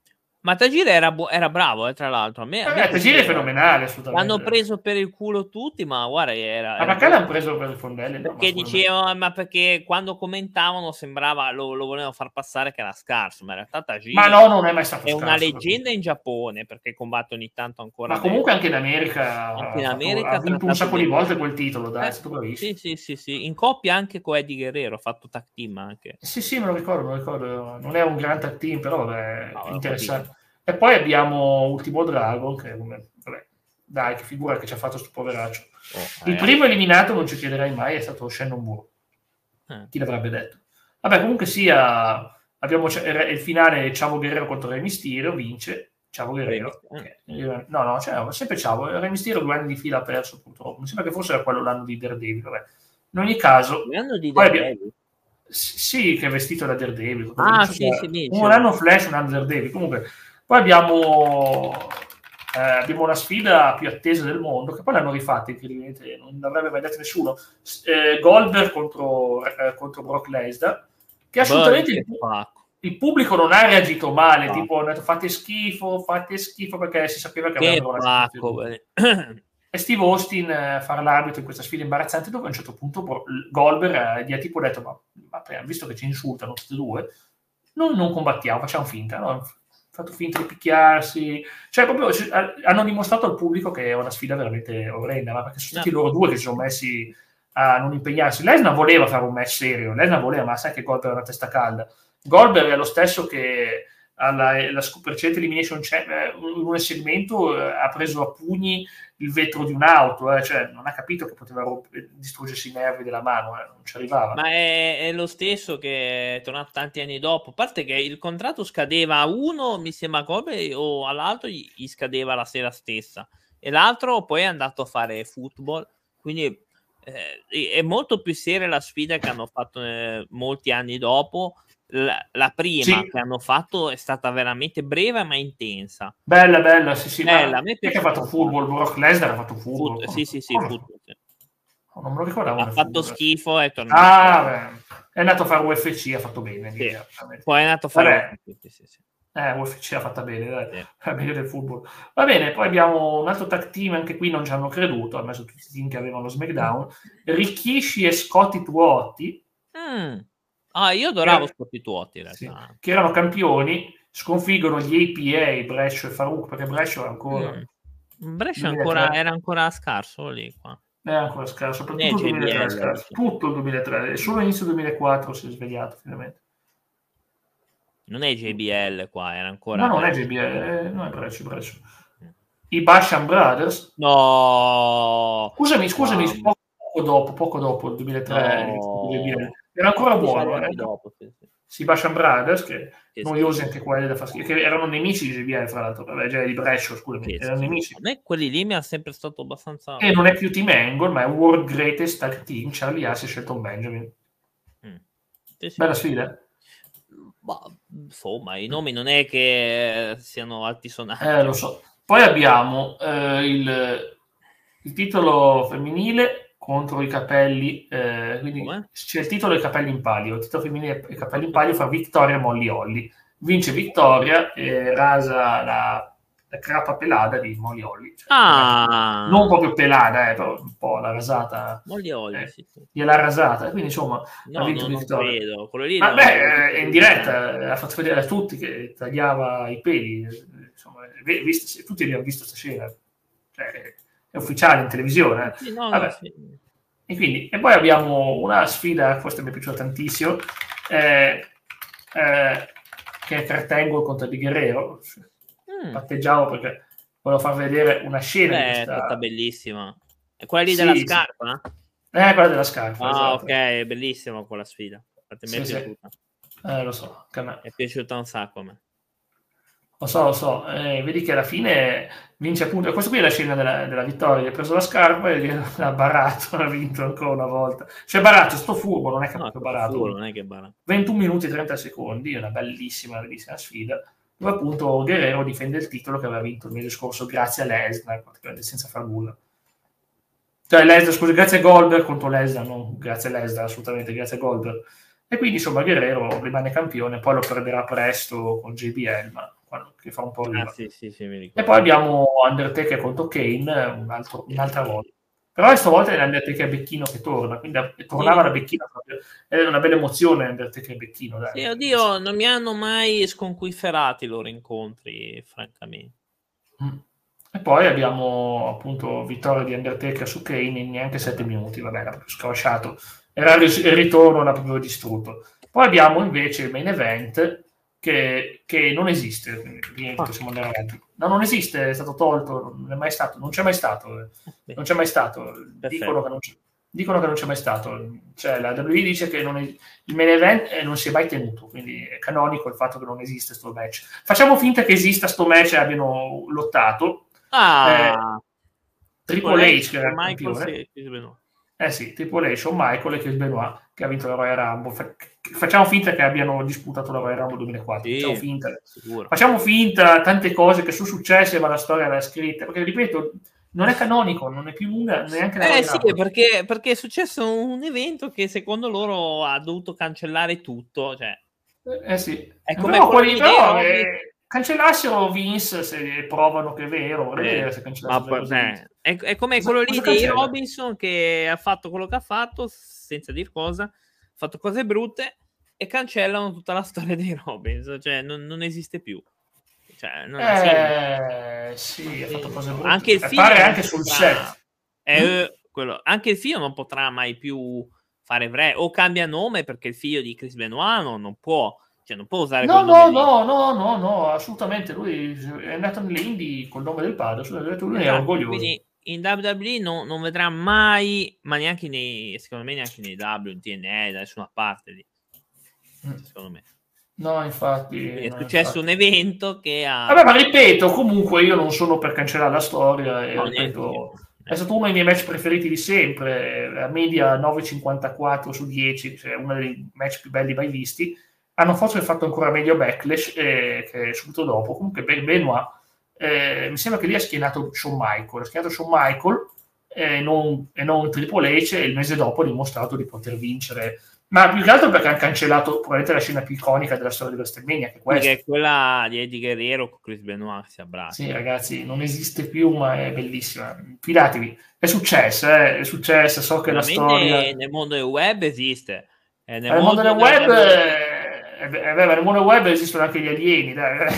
Ma Tajiri era, bu- era bravo, eh, tra l'altro. A me, a me Eh, Tajiri è fenomenale, assolutamente. l'hanno preso per il culo tutti, ma guarda, era... Ma era perché l'hanno preso per i fondelli? No, perché dicevano, ma perché quando commentavano sembrava, lo, lo volevano far passare che era scarso, ma in realtà Tajiri ma no, non è mai stato è scarso, una leggenda in Giappone, perché combatte ogni tanto ancora. Ma comunque anche in America, anche in ha, America fatto, ha vinto un sacco di volte quel titolo, dai, eh, è stato bravissimo. sì, sì, sì, sì, in coppia anche con Eddie Guerrero, ha fatto tag team anche. Sì, sì, me lo ricordo, me lo ricordo. Non è un gran tag team, però vabbè, No, interessante. E poi abbiamo Ultimo Dragon, che vabbè, dai, che figura che ci ha fatto sto poveraccio. Oh, il primo eliminato, non ci chiederai mai, è stato Shannon Moore. Eh. Chi l'avrebbe detto? Vabbè, comunque sia, abbiamo il finale Chavo Guerrero contro Re Mysterio, vince Chavo Guerrero. Che, no, no, cioè, sempre Chavo. Re Mysterio due anni di fila ha perso, purtroppo. Mi sembra che fosse quello l'anno di Daredevil. Vabbè. In ogni caso... L'anno di Daredevil? Daredevil? Sì, che è vestito da Daredevil. Ah, sì, sì, un anno Flash, un anno Daredevil. Comunque, poi abbiamo... Eh, abbiamo una sfida più attesa del mondo, che poi l'hanno rifatta, incredibilmente, non l'avrebbe mai detto nessuno. Eh, Goldberg contro, eh, contro Brock Lesnar, che assolutamente il, il pubblico non ha reagito male, no. Tipo hanno detto fate schifo, fate schifo, perché si sapeva che, che avrebbero lasciato. E Steve Austin eh, fare l'arbitro in questa sfida imbarazzante, dove a un certo punto Goldberg eh, gli ha tipo detto, ma, ma visto che ci insultano tutti e due, non, non combattiamo, facciamo finta, no? Fatto finta di picchiarsi, cioè proprio hanno dimostrato al pubblico che è una sfida veramente orrenda, ma perché sono stati no. loro due che si sono messi a non impegnarsi. Lesnar voleva fare un match serio, Lesnar voleva, ma sai che Goldberg è una testa calda. Goldberg è lo stesso che alla la precedente Elimination in un segmento eh, ha preso a pugni il vetro di un'auto, eh, cioè non ha capito che poteva rompere, distruggersi i nervi della mano, eh, non ci arrivava. Ma è, è lo stesso che è tornato tanti anni dopo, a parte che il contratto scadeva a uno, mi sembra come, o all'altro gli, gli scadeva la sera stessa, e l'altro poi è andato a fare football, quindi eh, è molto più seria la sfida che hanno fatto eh, molti anni dopo. La, la prima sì. che hanno fatto è stata veramente breve ma intensa, bella bella sì sì bella, ma che ha fatto football, Brock Lesnar ha fatto football, Foot, sì sì sì, football, sì. Oh, non me lo ricordavo, ha fatto football. Schifo, è tornato ah, beh. È andato a fare U F C, ha fatto bene sì. Poi è andato a fare U F C, sì, sì. Eh, U F C ha fatta bene, dai. Sì. Meglio del football. Va bene, poi abbiamo un altro tag team, anche qui non ci hanno creduto, hanno messo tutti i team che avevano SmackDown, Rikishi e Scotty Tuotti. Mm. Ah, io adoravo che, Scotty Tuotti, in sì, che erano campioni, sconfiggono gli A P A, Brescio e Farouk, perché Brescio era ancora... Mm. Brescio ancora, era ancora scarso lì, qua. È ancora scarso, soprattutto il duemilatré scarso. Tutto il duemilatré, e solo inizio duemilaquattro si è svegliato finalmente. Non è J B L qua, era ancora... No, non è J B L, no, è Brescio, Brescio. I Basham Brothers. No! Scusami, scusami, wow. poco dopo, poco dopo il duemilatré, no. era ancora buono. Eh? Dopo, sì, sì. Sì, Basham Brothers, che, che noiosi schifo. anche quelli da far schifo, che erano nemici di J B L, fra l'altro, vabbè, già di Brescio, scusami, che erano schifo. Nemici. A me quelli lì mi ha sempre stato abbastanza... E non è più Team Angle, ma è World Greatest Tag Team, Charlie Haas e Shelton Benjamin. Mm. Sì, sì. Bella sfida? Ma, insomma, i nomi non è che siano altisonanti. Eh, lo so. Poi abbiamo eh, il, il titolo femminile contro i capelli, eh, quindi Come? C'è il titolo e i capelli in palio. Il titolo femminile e i capelli in palio fa Victoria Molly Holly. Vince Victoria e rasa la, la crapa pelata di Molly Holly. Cioè, ah. Non proprio pelata, eh, però un po' la rasata. Molly Holly, eh, sì, sì. Gliel'ha rasata, quindi insomma no, ha vinto no, Victoria. Non credo. Quello lì Ma no, beh, è in diretta, ha fatto vedere a tutti che tagliava i peli. Insomma, visto, tutti abbiamo visto stasera. Cioè, è ufficiale in televisione. Sì, no, Vabbè. No, sì. E, quindi, e poi abbiamo una sfida, questa mi è piaciuta tantissimo, eh, eh, che è Kurt Angle contro Di Guerrero. Mm. Patteggiavo perché volevo far vedere una scena. Beh, di questa... è stata bellissima. È quella lì sì, della sì. scarpa? Eh, quella della scarpa. Ah, esatto. ok, è bellissima quella sfida. Infatti, sì, mi è sì. piaciuta. Eh, lo so, che a me. È piaciuta un sacco a me. Lo so, lo so, eh, vedi che alla fine vince appunto, questa qui è la scena della, della vittoria, ha preso la scarpa e ha barato, ha vinto ancora una volta. Cioè barato, sto furbo, non è che no, proprio barato. Furbo, non è che barato. ventuno minuti e trenta secondi, una bellissima, bellissima sfida, dove appunto Guerrero difende il titolo che aveva vinto il mese scorso grazie a Lesnar, praticamente senza far nulla. Cioè Lesnar, scusa, grazie a Goldberg contro Lesnar, non grazie a Lesnar, assolutamente, grazie a Goldberg. E quindi insomma Guerrero rimane campione, poi lo perderà presto con J B L, ma quando, che fa un po' riva. Ah, sì, sì, sì, mi E poi abbiamo Undertaker contro Kane un altro, un'altra volta. Però questa volta è l'Undertaker Becchino che torna, quindi tornava sì. da Becchino, è una bella emozione Undertaker Becchino. Dai. Sì, oddio, non mi hanno mai sconquiferati i loro incontri, francamente. Mm. E poi abbiamo appunto vittoria di Undertaker su Kane in neanche sette minuti, vabbè, era proprio scrosciato, era il ritorno, l'ha proprio distrutto. Poi abbiamo invece il main event che, che non esiste, quindi Ah. siamo andati avanti. No, non esiste, è stato tolto, non è mai stato, non c'è mai stato, non c'è mai stato. Dicono che non c'è, dicono che non c'è mai stato. Cioè, la W W E dice che non è, il main event eh, non si è mai tenuto, quindi è canonico il fatto che non esiste sto match. Facciamo finta che esista sto match e abbiano lottato. Ah, Eh, Triple H, che era il Michael campione. Chris Benoit. Eh sì, Triple H, Shawn Michael e Chris Benoit, che ha vinto la Royal Rumble. Fa- facciamo finta che abbiano disputato la Royal Rumble duemilaquattro. Sì, facciamo finta. sicuro. Facciamo finta tante cose che sono successe, ma la storia l'ha scritta. Perché, ripeto, non è canonico, non è più una, neanche la Eh Royal sì, Rumble. perché, perché è successo un evento che secondo loro ha dovuto cancellare tutto. Cioè, Eh sì. è come Però, quello quelli, lì dei però Robin. eh, cancellassero Vince se provano che è vero. Vorrei Eh, vedere se cancellassero ma, cose eh, è, è come cosa, quello cosa lì dei cancella? Robinson che ha fatto quello che ha fatto, senza dir cosa, ha fatto cose brutte e cancellano tutta la storia dei Robinson. Cioè, non, non esiste più. Cioè, non ha Eh, sì, ha fatto senso. cose brutte. Anche il E figlio pare non anche sul potrà, set. eh, mm? quello, anche il figlio non potrà mai più fare Vre, o cambia nome perché il figlio di Chris Benoit non, non può, cioè non può usare No, quel no, nome lì. no, no, no, no, assolutamente. Lui è andato nelle indie col nome del padre. Lui Esatto, è orgoglioso. quindi in W W E non, non vedrà mai, ma neanche nei, secondo me neanche nei W, in T N A, da nessuna parte lì. Mm. Secondo me. No, infatti. Quindi è No, successo infatti. un evento che ha... Vabbè, ma ripeto, comunque io non sono per cancellare la storia. E, No, ripeto, io. è stato uno dei miei match preferiti di sempre. La media nove virgola cinquantaquattro su dieci, cioè uno dei match più belli mai visti. Hanno forse fatto ancora meglio Backlash, eh, che subito dopo. Comunque, Ben Benoit, eh, mi sembra che lì ha schierato Shawn Michael. Ha schierato Shawn Michael e non, e non Triple H, e il mese dopo ha dimostrato di poter vincere. Ma più che altro perché hanno cancellato probabilmente la scena più iconica della storia di WrestleMania, che è questa. Che è quella di Eddie Guerrero con Chris Benoit si abbraccia. Sì, ragazzi, non esiste più, ma è bellissima. Fidatevi, è successo, eh? È successo. So che la storia nel mondo del web esiste. Eh, nel, nel mondo del della web, W W E eh, eh, beh, nel mondo del web esistono anche gli alieni, dai.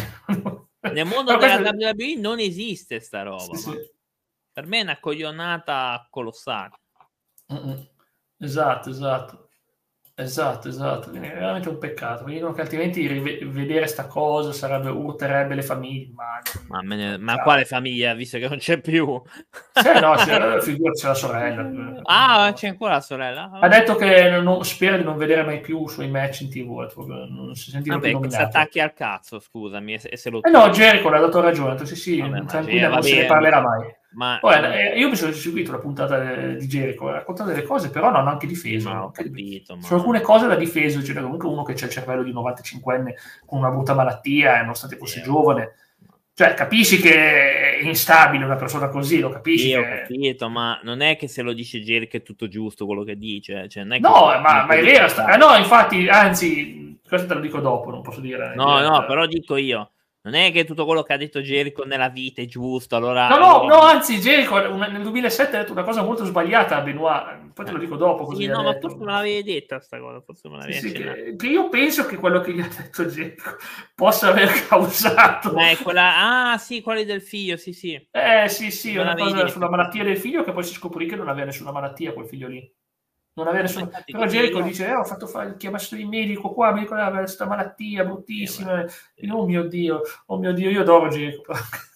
nel mondo Però della questo... W W E non esiste sta roba. Sì, Ma sì. per me è una coglionata colossale. Mm-mm. Esatto, esatto. Esatto, esatto, quindi è veramente un peccato. Mi dicono che altrimenti rivedere sta cosa sarebbe, urterebbe le famiglie. Ma, Ma, me ne... ma quale famiglia, visto che non c'è più? Sì, no, c'è, figurati, c'è la sorella. Ah, c'è ancora la sorella? Ha detto che non, spera di non vedere mai più i suoi match in tivù, non si sentiva Vabbè, più si nominato. attacchi al cazzo, scusami, e se lo Eh no, Jericho l'ha dato ragione, ha detto sì, sì, vabbè, tranquilla, ma non se ne vabbè, parlerà mai. ma, Poi, ma... eh, io mi sono seguito la puntata di Jericho, ha raccontato delle cose, però non hanno anche difeso. Ma ho Anche capito, ma... su alcune cose l'ha difeso, cioè comunque uno che c'ha il cervello di novantacinquenne con una brutta malattia, nonostante fosse sì, giovane. Cioè, capisci che è instabile una persona così, lo capisci? Sì, che... ho capito, ma non è che se lo dice Jericho è tutto giusto quello che dice. Cioè, non è che No, ma, ma è vero. Sta... Ah, no, infatti, anzi, questo te lo dico dopo, non posso dire. No, no, però dico io. Non è che tutto quello che ha detto Jericho nella vita è giusto, allora... No, no, allora... no, anzi, Jericho nel duemilasette ha detto una cosa molto sbagliata a Benoit, poi te lo dico dopo. Così sì, ha no, ma detto. forse me l'avevi detta sta cosa, forse me l'avevi sì, sì, accennato. che, che io penso che quello che gli ha detto Jericho possa aver causato... Ma è quella... Ah, sì, quelli del figlio, sì, sì. Eh, sì, sì, Me una l'avevi cosa detto, sulla sì, malattia sì. del figlio, che poi si scoprì che non aveva nessuna malattia quel figlio lì. Non aveva Ma nessuna... infatti Però dico Jericho io... dice, eh, ho fatto fare, chiamato il medico qua, mi dico, ah, aveva questa malattia bruttissima. Sì, Oh mio Dio, oh mio Dio, io adoro Jericho.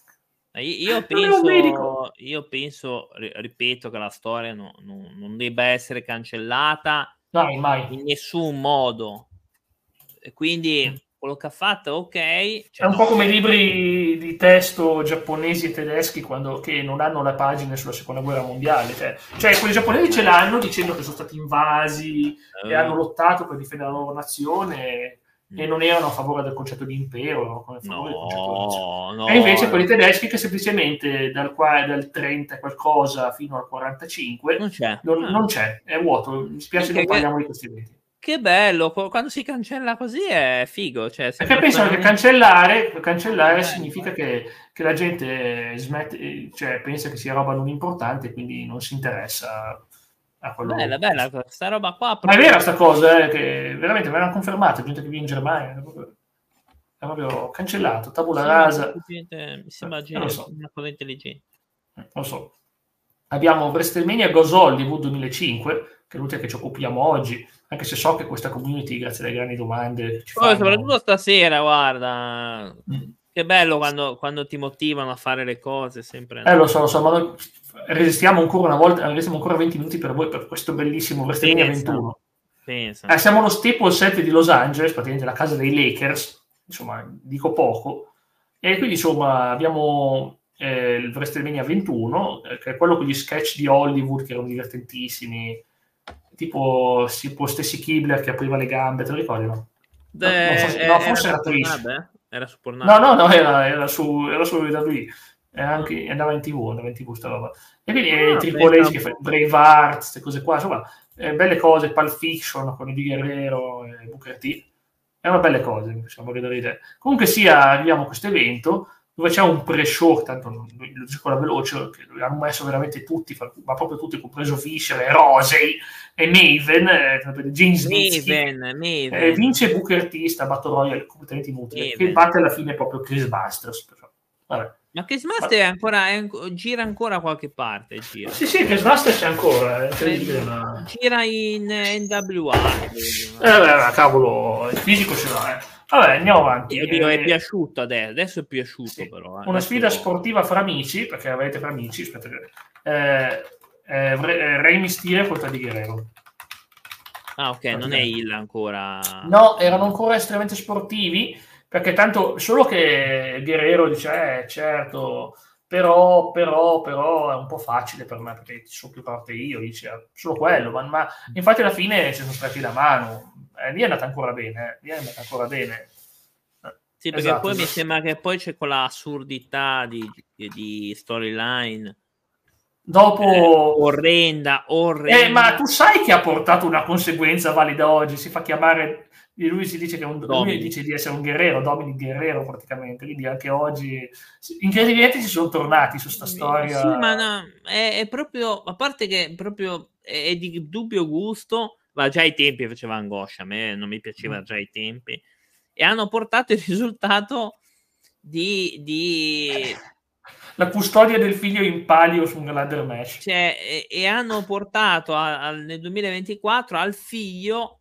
Io Non è un medico. penso, io penso, ripeto, che la storia no, no, non debba essere cancellata Mai, mai. in nessun modo. E quindi Mm. quello che ha fatto, ok. Cioè, è un po' come i libri di testo giapponesi e tedeschi quando, che non hanno le pagine sulla seconda guerra mondiale. Cioè, cioè quelli giapponesi ce l'hanno dicendo che sono stati invasi uh, e hanno lottato per difendere la loro nazione mm. e non erano a favore del concetto di impero, erano a favore no, del concetto di nazione. no, E invece quelli tedeschi che semplicemente dal, dal trenta qualcosa fino al quarantacinque non c'è. non, Ah. non c'è, è vuoto. Mi spiace che non parliamo di questi eventi. che bello, quando si cancella così è figo. Cioè, perché pensano che cancellare, cancellare significa che, che la gente smette, cioè pensa che sia roba non importante, quindi non si interessa a quello. Bella, bella, questa roba qua. Ma è vera sta cosa, eh, che veramente me l'hanno confermato, gente che vive in Germania, è proprio, è proprio cancellato, tabula sì, rasa. Mi sembra eh, lo so. una cosa intelligente. Eh, lo so. Abbiamo WrestleMania Goes Hollywood duemilacinque, che è l'ultima che ci occupiamo oggi, anche se so che questa community, grazie alle grandi domande, ci Poi, fanno... soprattutto stasera, guarda, mm. che bello quando, quando ti motivano a fare le cose, sempre. Eh, lo so, lo so, ma noi resistiamo ancora una volta, resistiamo ancora venti minuti per voi, per questo bellissimo WrestleMania ventuno. Pensa. Eh, siamo allo Staples Center di Los Angeles, praticamente la casa dei Lakers, insomma, dico poco, e quindi, insomma, abbiamo... Eh, il WrestleMania ventuno, eh, che è quello con gli sketch di Hollywood che erano divertentissimi, tipo, tipo Stacy Kibler che apriva le gambe, te lo ricordi, no? No, non so se, no forse era Trish. Era su Pornhub? No, no, no, era, era su era su da lui. Era anche, andava in tv, andava in tv sta roba. E quindi ah, Triple H che fa Braveheart, queste cose qua, insomma, eh, belle cose, Pulp Fiction con Eddie Guerrero e Booker T. Erano belle cose, insomma, vedere idee. Comunque sia, arriviamo a questo evento dove c'è un pre-show, tanto lo dico la veloce, che hanno messo veramente tutti, ma proprio tutti, compreso Fisher e Rosey e Maven, eh, James Maven, Maven. Eh, vince Booker T, sta Battle Royale completamente inutile, Maven. Che batte alla fine proprio Chris Masters. Vabbè. Ma Chris Masters è ancora, è, gira ancora qualche parte, gira. Sì, sì, Chris Masters c'è ancora. Eh, ma... Gira in N W A. Eh, beh, cavolo, il fisico ce l'ha, eh. Vabbè, andiamo avanti. Oddio, eh, è piaciuto adesso, adesso è piaciuto sì. però. Eh. Una sfida sportiva fra amici, perché avete fra amici, aspetta, eh, eh, Re Mysterio contro Di Guerrero. Ah, ok, non è il ancora. No, erano ancora estremamente sportivi, perché tanto, solo che Guerrero dice, eh, certo, però, però, però è un po' facile per me, perché ci sono più parte io, dice, solo quello, ma, ma infatti alla fine ci sono stretti la mano. Eh, lì è andata ancora bene, eh. lì è andata ancora bene. Eh, sì, perché esatto, poi esatto. mi sembra che poi c'è quella assurdità di, di, di storyline. Dopo... Eh, orrenda, orrenda. Eh, ma tu sai che ha portato una conseguenza valida oggi? Si fa chiamare... Lui si dice che è un, lui dice di essere un guerriero, Dominic Guerrero praticamente, quindi anche oggi incredibilmente ci sono tornati su sta storia. Sì, ma no, è, è proprio, a parte che proprio è, è di dubbio gusto, ma già ai tempi faceva angoscia, a me non mi piaceva già ai tempi, e hanno portato il risultato di... di... la custodia del figlio in palio su un ladder match. Cioè, e, e hanno portato a, a, nel duemilaventiquattro al figlio,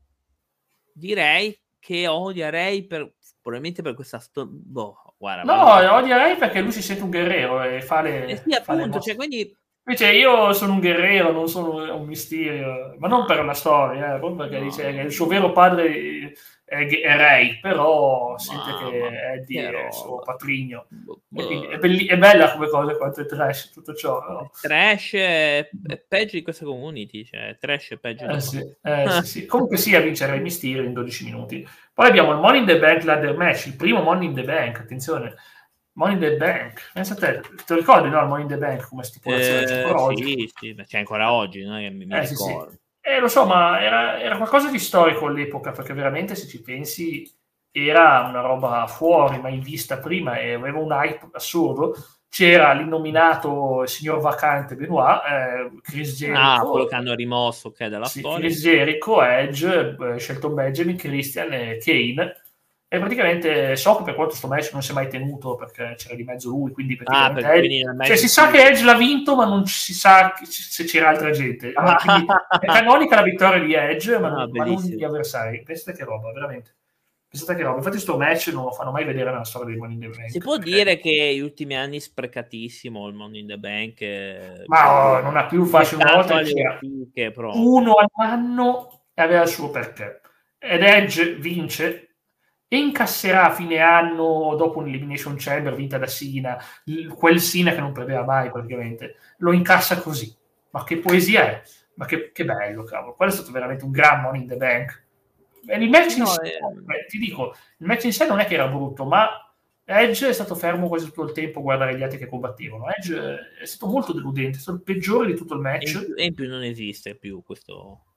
direi che odierei per probabilmente per questa storia. Boh, guarda, no, guarda. odierei perché lui si sente un guerriero e fa le. Eh sì, appunto, cioè, quindi. Invece io sono un guerriero, non sono un Mysterio, ma non per la storia, eh, proprio perché no. dice che il suo vero padre è, è Ray, però sente ma, che Eddie è il suo patrigno. E quindi è, belli, è bella come cosa quanto è trash tutto ciò. No? Trash è, è peggio di questa community, cioè trash è peggio eh di sì, eh, sì, sì. Comunque sia vince Ray Mysterio in dodici minuti. Poi abbiamo il Money in the Bank ladder match, il primo Money in the Bank, attenzione. Money in the Bank, pensa a te, ti ricordi no, il Money in the Bank come stipulazione? Eh, c'è ancora sì, oggi? Sì, c'è ancora oggi, no? Mi, mi eh, ricordo. Sì, sì. Eh, lo so, ma era, era qualcosa di storico all'epoca, perché veramente se ci pensi era una roba fuori, mai vista prima, e aveva un hype assurdo. C'era l'innominato signor vacante Benoit, eh, Chris Jericho. Ah, quello che hanno rimosso okay, dalla sì, storia. Chris Jericho, Edge, eh, Shelton Benjamin, Christian e Kane. E praticamente so che per quanto sto match non si è mai tenuto perché c'era di mezzo lui, quindi praticamente ah, Edge, cioè si sa che Edge l'ha vinto, ma non si sa se c'era altra gente. Ah. Quindi è canonica la vittoria di Edge, ma, ah, non, ma non gli avversari. Pensate che roba, veramente. Pensate che roba. Infatti sto match non lo fanno mai vedere nella storia dei Money in the Bank. Si può perché... dire che gli ultimi anni sprecatissimo il Money in the Bank. Eh, ma cioè, oh, non ha più facile una volta che uno all'anno e aveva il suo perché. Ed Edge vince e incasserà a fine anno dopo un'Elimination Chamber vinta da Cena, quel Cena che non perdeva mai praticamente, lo incassa così. Ma che poesia è? Ma che, che bello, cavolo. Quello è stato veramente un gran Money in the Bank. E il match no, in sé, eh... ti dico, il match in sé non è che era brutto, ma Edge è stato fermo quasi tutto il tempo a guardare gli altri che combattevano. Edge è stato molto deludente, è stato il peggiore di tutto il match. E in più non esiste più questo...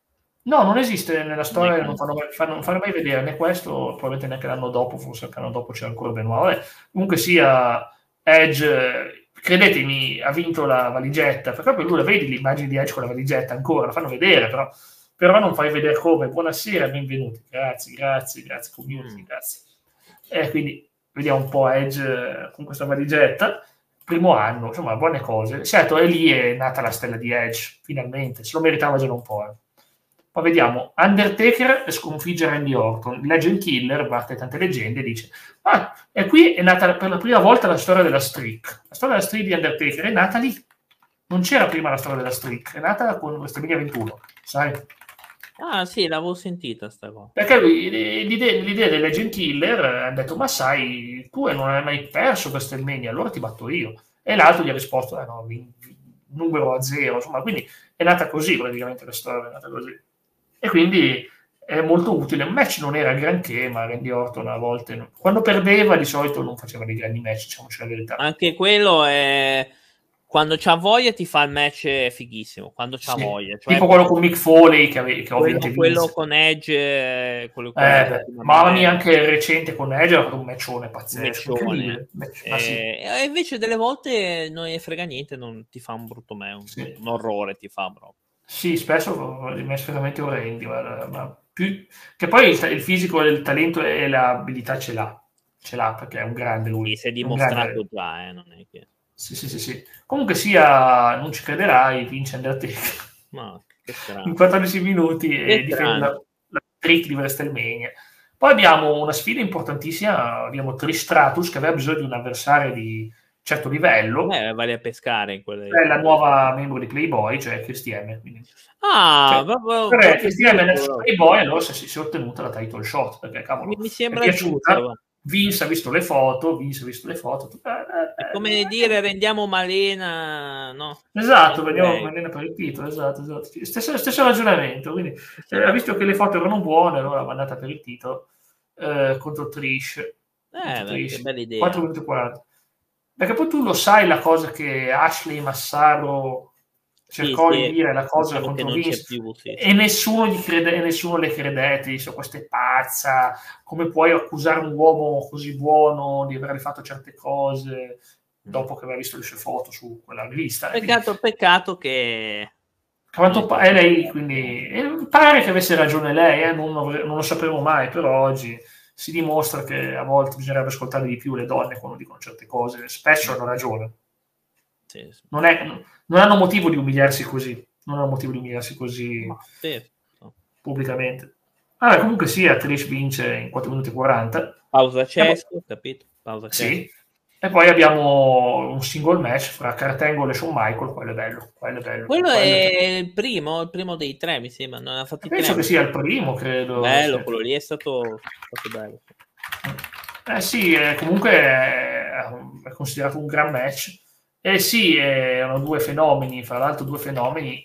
No, non esiste nella storia, non fanno, fanno, non fanno mai vedere né questo, probabilmente neanche l'anno dopo, forse anche l'anno dopo c'era ancora Benoit. Vabbè, comunque sia, Edge, credetemi, ha vinto la valigetta, perché poi lui la vedi l'immagine di Edge con la valigetta ancora, la fanno vedere, però, però non fai vedere come. Buonasera, benvenuti, grazie, grazie, grazie, community, mm. grazie. E quindi vediamo un po' Edge con questa valigetta. Primo anno, insomma, buone cose. Certo, e lì è nata la stella di Edge, finalmente, se lo meritava già un po'. Eh. Poi vediamo, Undertaker sconfigge Randy Orton, Legend Killer, batte tante leggende, dice, ah, e qui è nata per la prima volta la storia della streak. La storia della streak di Undertaker è nata lì. Non c'era prima la storia della streak, è nata con WrestleMania ventuno, sai? Ah sì, l'avevo sentita sta cosa. Perché lui, l'idea, l'idea del Legend Killer ha detto, ma sai, tu non hai mai perso WrestleMania, allora ti batto io. E l'altro gli ha risposto, eh no, numero a zero, insomma, quindi è nata così praticamente la storia, è nata così. E quindi è molto utile. Il match non era granché, ma Randy Orton a volte, quando perdeva, di solito non faceva dei grandi match, diciamoci la verità. Anche quello è... Quando c'ha voglia ti fa il match fighissimo, quando c'ha sì. voglia. Cioè, tipo quello con Mick Foley, che, ave- che ovviamente quello, quello con Edge, quello con eh, Edge. Mamma mia, anche il recente con Edge ha fatto un matchone pazzesco. Un matchone. Eh, sì. E invece delle volte non ne frega niente, non ti fa un brutto match, un, sì. un orrore ti fa proprio. Sì, spesso li messo veramente orrendi, guarda, ma più... che poi il, il fisico, il talento e l'abilità ce l'ha, ce l'ha perché è un grande lui. Sì, si è dimostrato grande... già, eh, non è che... Sì, sì, sì, sì. Comunque sia, non ci crederai, vince Undertaker. No, che in quattordici minuti e difende la, la trick di WrestleMania. Poi abbiamo una sfida importantissima, abbiamo Trish Stratus che aveva bisogno di un avversario di certo livello. Eh, vale a pescare in quelle... È la nuova membro di Playboy, cioè Cristiane. Ah, cioè, proprio, però Cristiane è nel Playboy, allora si, si è ottenuta la title shot, perché cavolo, mi, mi sembra è piaciuta. giusto. Vince ha visto le foto, Vince ha visto le foto. Eh, eh, è come eh, dire rendiamo Malena, no? Esatto, rendiamo Malena per il titolo, esatto, esatto. Stesso, stesso ragionamento, quindi eh, ha visto che le foto erano buone, allora l'ha mandata per il titolo eh, contro Trish. Eh, contro beh, Trish. che bella idea. quattro minuti e quaranta. Perché poi tu lo sai la cosa che Ashley Massaro cercò sì, di sì, dire, la cosa diciamo contro Vince, più, sì, sì. e nessuno gli crede, e nessuno le credette, dice, questa è pazza, come puoi accusare un uomo così buono di aver fatto certe cose dopo che aveva visto le sue foto su quella rivista. Peccato, quindi, peccato che... Quanto pa- è lei, quindi eh, pare che avesse ragione lei, eh, non, non lo sapremo mai, però oggi si dimostra che a volte bisognerebbe ascoltare di più le donne quando dicono certe cose, spesso hanno ragione. Sì, sì. Non, è, non hanno motivo di umiliarsi così, non hanno motivo di umiliarsi così sì. pubblicamente. Allora, comunque sia, Trish vince in quattro minuti e quaranta. Pausa Cesco, poi, capito? Pausa sì. Cesco. E poi abbiamo un single match fra Kurt Angle e Shawn Michaels, quello è bello. Quello è, bello, quello quello è che... il primo, il primo dei tre, mi sembra. Non ha fatto Penso tre. che sia il primo, credo. Bello, sì. quello lì è stato, stato bello. Eh sì, eh, comunque è, è considerato un gran match. Eh sì, erano due fenomeni, fra l'altro due fenomeni,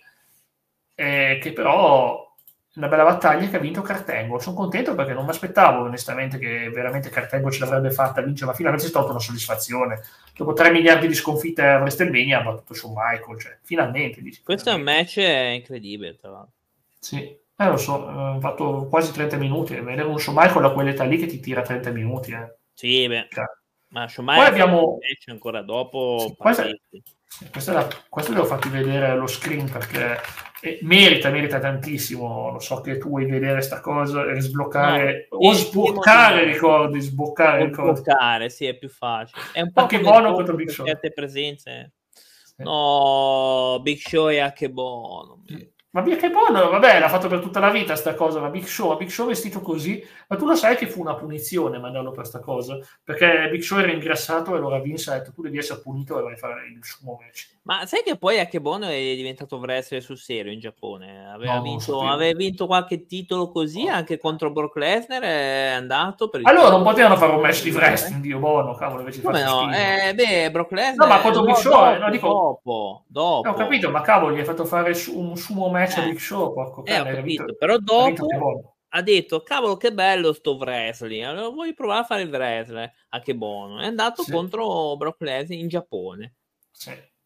eh, che però una bella battaglia che ha vinto Kurt Angle. Sono contento perché non mi aspettavo onestamente che veramente Kurt Angle ce l'avrebbe fatta vincere, ma finalmente è stata una soddisfazione. Dopo tre miliardi di sconfitte a WrestleMania ha battuto Shawn Michaels, cioè finalmente. Dici, questo finalmente. è un match incredibile, tra l'altro. Sì, eh, lo so, ho fatto quasi trenta minuti, vedere un Shawn Michaels a quell'età lì che ti tira trenta minuti. Eh. Sì, beh. Cioè. Ma Shawn Michaels abbiamo ancora dopo. Sì, questa, questa, la, questa devo farti vedere lo screen perché eh, merita, merita tantissimo. Lo so che tu vuoi vedere sta cosa e sbloccare no, o sbloccare ricordi, sbloccare o ricordi. Sbloccare, sì, è più facile. È un po' che buono contro Big Show. Certe presenze. Sì. No, Big Show è anche buono. Ma che buono, vabbè, l'ha fatto per tutta la vita sta cosa, ma Big Show, Big Show vestito così, ma tu lo sai che fu una punizione mandarlo per sta cosa, perché Big Show era ingrassato e allora Vince ha detto tu devi essere punito e vai a fare il sumo match. Ma sai che poi Akebono è diventato wrestler sul serio in Giappone? Aveva, no, vinto, aveva vinto qualche titolo così, no. Anche contro Brock Lesnar è andato per il allora non potevano fare un match di wrestling, Dio buono, cavolo, invece come no? Eh, beh, Brock Lesnar no, ma contro Big Show, dopo, no, dico, dopo, dopo. Eh, ho capito, ma cavolo, gli hai fatto fare un sumo match eh. a Big Show, porco eh, cane, ho capito, vinto, però dopo ha detto, cavolo che bello sto wrestling, allora vuoi provare a fare il wrestler, a che buono, è andato sì. contro Brock Lesnar in Giappone. Sì.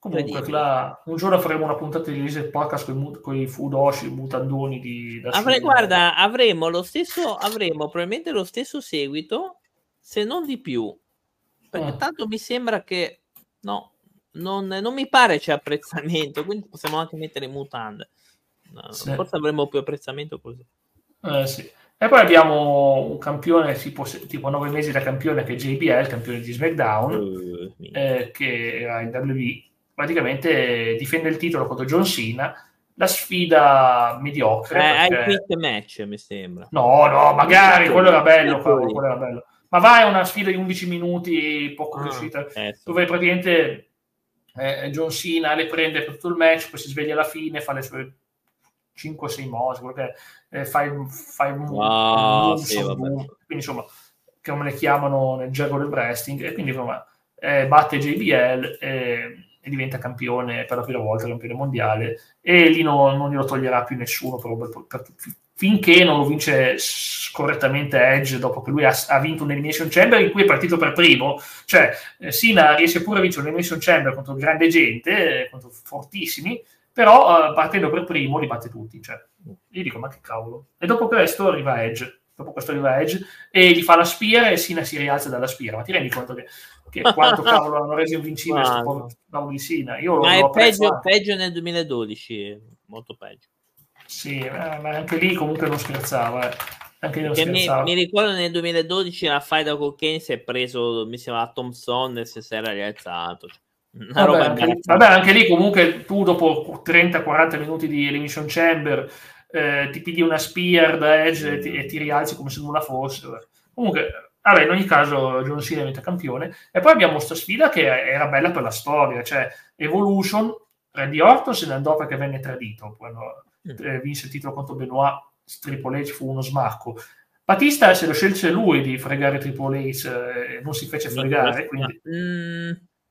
Comunque, la, un giorno faremo una puntata di Lise Podcast con i Fudoshi, mutandoni di da Avrei, guarda, avremo lo stesso, avremo probabilmente lo stesso seguito, se non di più, perché eh. tanto mi sembra che no, non, non mi pare c'è apprezzamento, quindi possiamo anche mettere mutande. No, sì. Forse avremo più apprezzamento così. Eh, sì. E poi abbiamo un campione tipo, tipo nove mesi da campione che è J B L, campione di SmackDown, uh, eh, che era in W W E. Praticamente difende il titolo contro John Cena, la sfida mediocre. Eh, perché... Hai quit match, mi sembra. No, no, magari, quello era bello, Paolo, quello era bello. Ma vai a una sfida di undici minuti, poco ah, riuscita, eh, dove praticamente eh, John Cena le prende per tutto il match, poi si sveglia alla fine, fa le sue cinque sei mosse, perché eh, fai, fai un, oh, un sì, boom, quindi insomma, come le chiamano nel gergo del wrestling, e quindi insomma, eh, batte J B L e, e diventa campione per la prima volta, campione mondiale, e lì no, non glielo toglierà più nessuno per, per, per, finché non lo vince correttamente Edge, dopo che lui ha, ha vinto un Elimination Chamber in cui è partito per primo, cioè eh, Cena riesce pure a vincere un Elimination Chamber contro grande gente, eh, contro fortissimi, però uh, partendo per primo li batte tutti, cioè io dico ma che cavolo, e dopo questo arriva Edge dopo questo arriva Edge e gli fa la spira e Cena si rialza dalla spira, ma ti rendi conto che, che quanto cavolo hanno reso invincibile questo povero cavolo di Cena? Io ma lo, è peggio, peggio nel duemiladodici, molto peggio. Sì, ma anche lì comunque non scherzava, eh. Anche lì non mi, scherzava. mi ricordo nel duemiladodici la faida con Kane si è preso, mi sembra Thompson e si era rialzato, cioè. Una Vabbè, anche lì, vabbè, anche lì comunque tu dopo trenta quaranta minuti di Elimination Chamber eh, ti pigli una spear da Edge mm. e, ti, e ti rialzi come se nulla fosse. Comunque, vabbè, in ogni caso John Cena diventa campione. E poi abbiamo questa sfida che era bella per la storia, cioè Evolution, Randy Orton se ne andò perché venne tradito, quando eh, vinse il titolo contro Benoit, Triple H fu uno smacco. Batista se lo scelse lui di fregare Triple H, eh, non si fece fregare, quindi... Mm.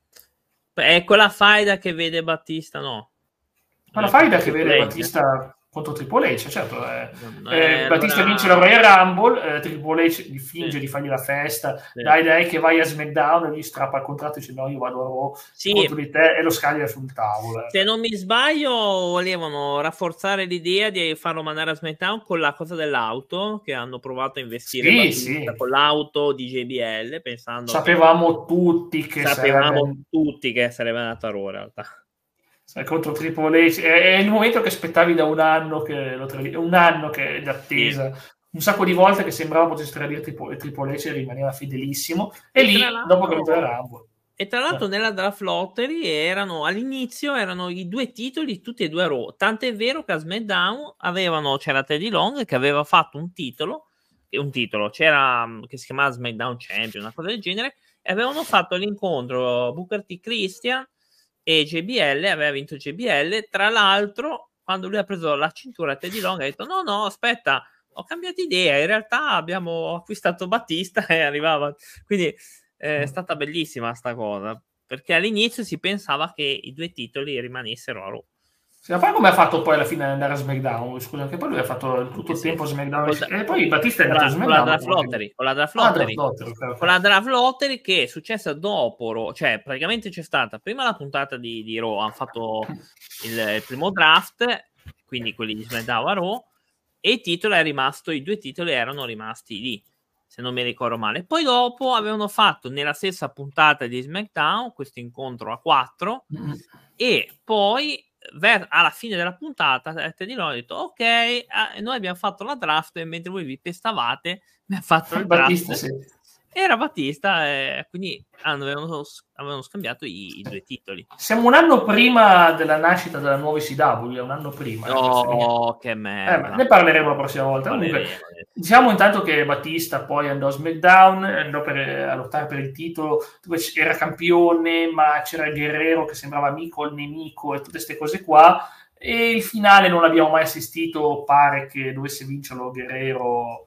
È quella faida che vede Battista, no? Ma la faida che vede Battista contro Triple H, certo. Eh, eh, eh, Battista allora... vince la Royal Rumble, eh, Triple H gli finge sì. di fargli la festa, sì. dai dai che vai a SmackDown, e gli strappa il contratto e dice no, io vado a Raw sì. contro di te, e lo scaglia sul tavolo. Eh. Se non mi sbaglio volevano rafforzare l'idea di farlo mandare a SmackDown con la cosa dell'auto, che hanno provato a investire sì, Battista sì. con l'auto di J B L, pensando sapevamo che... tutti che sapevamo sarebbe... tutti che sarebbe andata a Raw in realtà. Contro Triple H è il momento che aspettavi da un anno che lo tradi- un anno che d'attesa sì. un sacco di volte che sembrava potesse tradire Triple, Triple H e rimaneva fedelissimo e, e lì dopo che vinto la Rumble e tra l'altro eh. nella draft lottery erano all'inizio erano i due titoli tutti e due a Raw, tant'è vero che a SmackDown avevano c'era Teddy Long che aveva fatto un titolo un titolo c'era che si chiamava SmackDown Champion, una cosa del genere, e avevano fatto l'incontro Booker T Christian e J B L, aveva vinto J B L. Tra l'altro, quando lui ha preso la cintura Teddy Long ha detto no no aspetta, ho cambiato idea, in realtà abbiamo acquistato Battista e arrivava, quindi eh, è stata bellissima sta cosa, perché all'inizio si pensava che i due titoli rimanessero a Raw. Sì, ma poi come ha fatto poi alla fine ad andare a SmackDown? Scusa, che poi lui ha fatto tutto il sì, tempo a SmackDown sì. e poi Battista è andato a SmackDown. Con la draft lottery, con la draft lottery, ah, draft lottery con la draft lottery che è successa dopo, cioè praticamente c'è stata prima la puntata di, di Raw, hanno fatto il, il primo draft, quindi quelli di SmackDown a Raw, e il titolo è rimasto, i due titoli erano rimasti lì, se non mi ricordo male. Poi dopo avevano fatto nella stessa puntata di SmackDown questo incontro a quattro mm. e poi Ver- alla fine della puntata Teddy Long ha detto ok, eh, noi abbiamo fatto la draft e mentre voi vi pestavate mi ha fatto il Battista, draft sì. era Battista e quindi avevano, avevano scambiato i, i due titoli. Siamo un anno prima della nascita della nuova I C W, un anno prima. Oh, che merda. Eh, ne parleremo la prossima volta. Comunque, diciamo intanto che Battista poi andò a SmackDown, andò per, a lottare per il titolo, dove era campione, ma c'era il Guerrero che sembrava amico il nemico e tutte queste cose qua. E il finale non l'abbiamo mai assistito, pare che dovesse vincerlo Guerrero,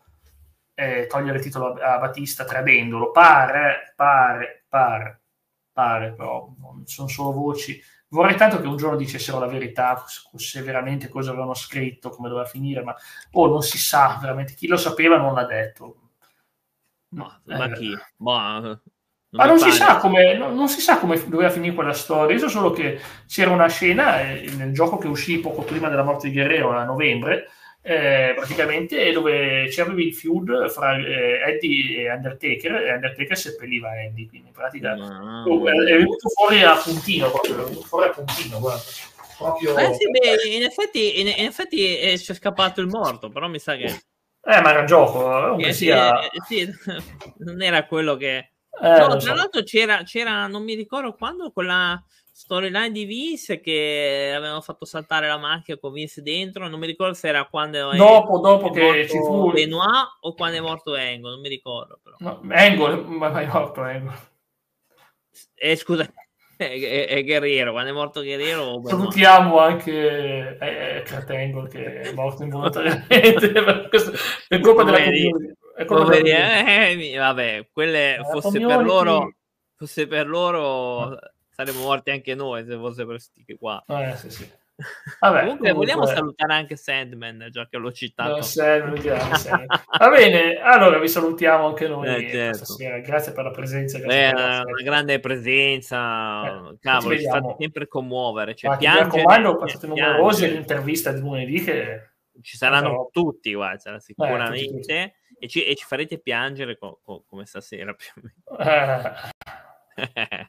eh, togliere il titolo a, a Battista tradendolo. Pare, pare, pare, pare, però non sono solo voci. Vorrei tanto che un giorno dicessero la verità, se veramente cosa avevano scritto, come doveva finire, ma oh, non si sa veramente. Chi lo sapeva non l'ha detto. No, ma eh. chi? Ma, non Ma non si, sa come, non, non si sa come doveva finire quella storia, so solo che c'era una scena eh, nel gioco che uscì poco prima della morte di Guerrero a novembre, eh, praticamente dove c'era il feud fra eh, Eddie e Undertaker, e Undertaker seppelliva Eddie, quindi in pratica no. è venuto fuori a puntino, proprio, è venuto fuori a puntino, guarda. Proprio... Eh sì, beh, in effetti, in, in effetti eh, c'è scappato il morto, però mi sa che... Eh, ma era un gioco, eh, sia... eh, sì, non era quello che... Eh, no, tra so. l'altro c'era, c'era, non mi ricordo quando, quella storyline di Vince che avevano fatto saltare la macchina con Vince dentro, non mi ricordo se era quando dopo, è, dopo è che ci fu Benoit o quando è morto Angle, non mi ricordo però. No, Angle, ma è morto Angle. Eh, scusa, è, è, è Guerriero, quando è morto Guerriero o salutiamo anche eh, Kurt Angle che è morto involontariamente per, questo, per colpa della community. Poveri, eh, vabbè, quelle eh, fosse per loro, fosse per loro eh. saremmo morti anche noi se fosse per sti qua. Eh, sì, sì. Vabbè, comunque, comunque vogliamo salutare anche Sandman, già che l'ho citato. No, Sandman, Sandman. Va bene, allora vi salutiamo anche noi eh, certo. stasera. Grazie per la presenza. Beh, una, una grande presenza, eh, cavolo, ci fate sempre commuovere. Cioè, ah, piangere, mi raccomando, passate numerosi all'intervista di lunedì che... Ci saranno tutti, guarda, sicuramente, eh, tutti, tutti. E, ci, e ci farete piangere co- co- come stasera più o meno. Eh.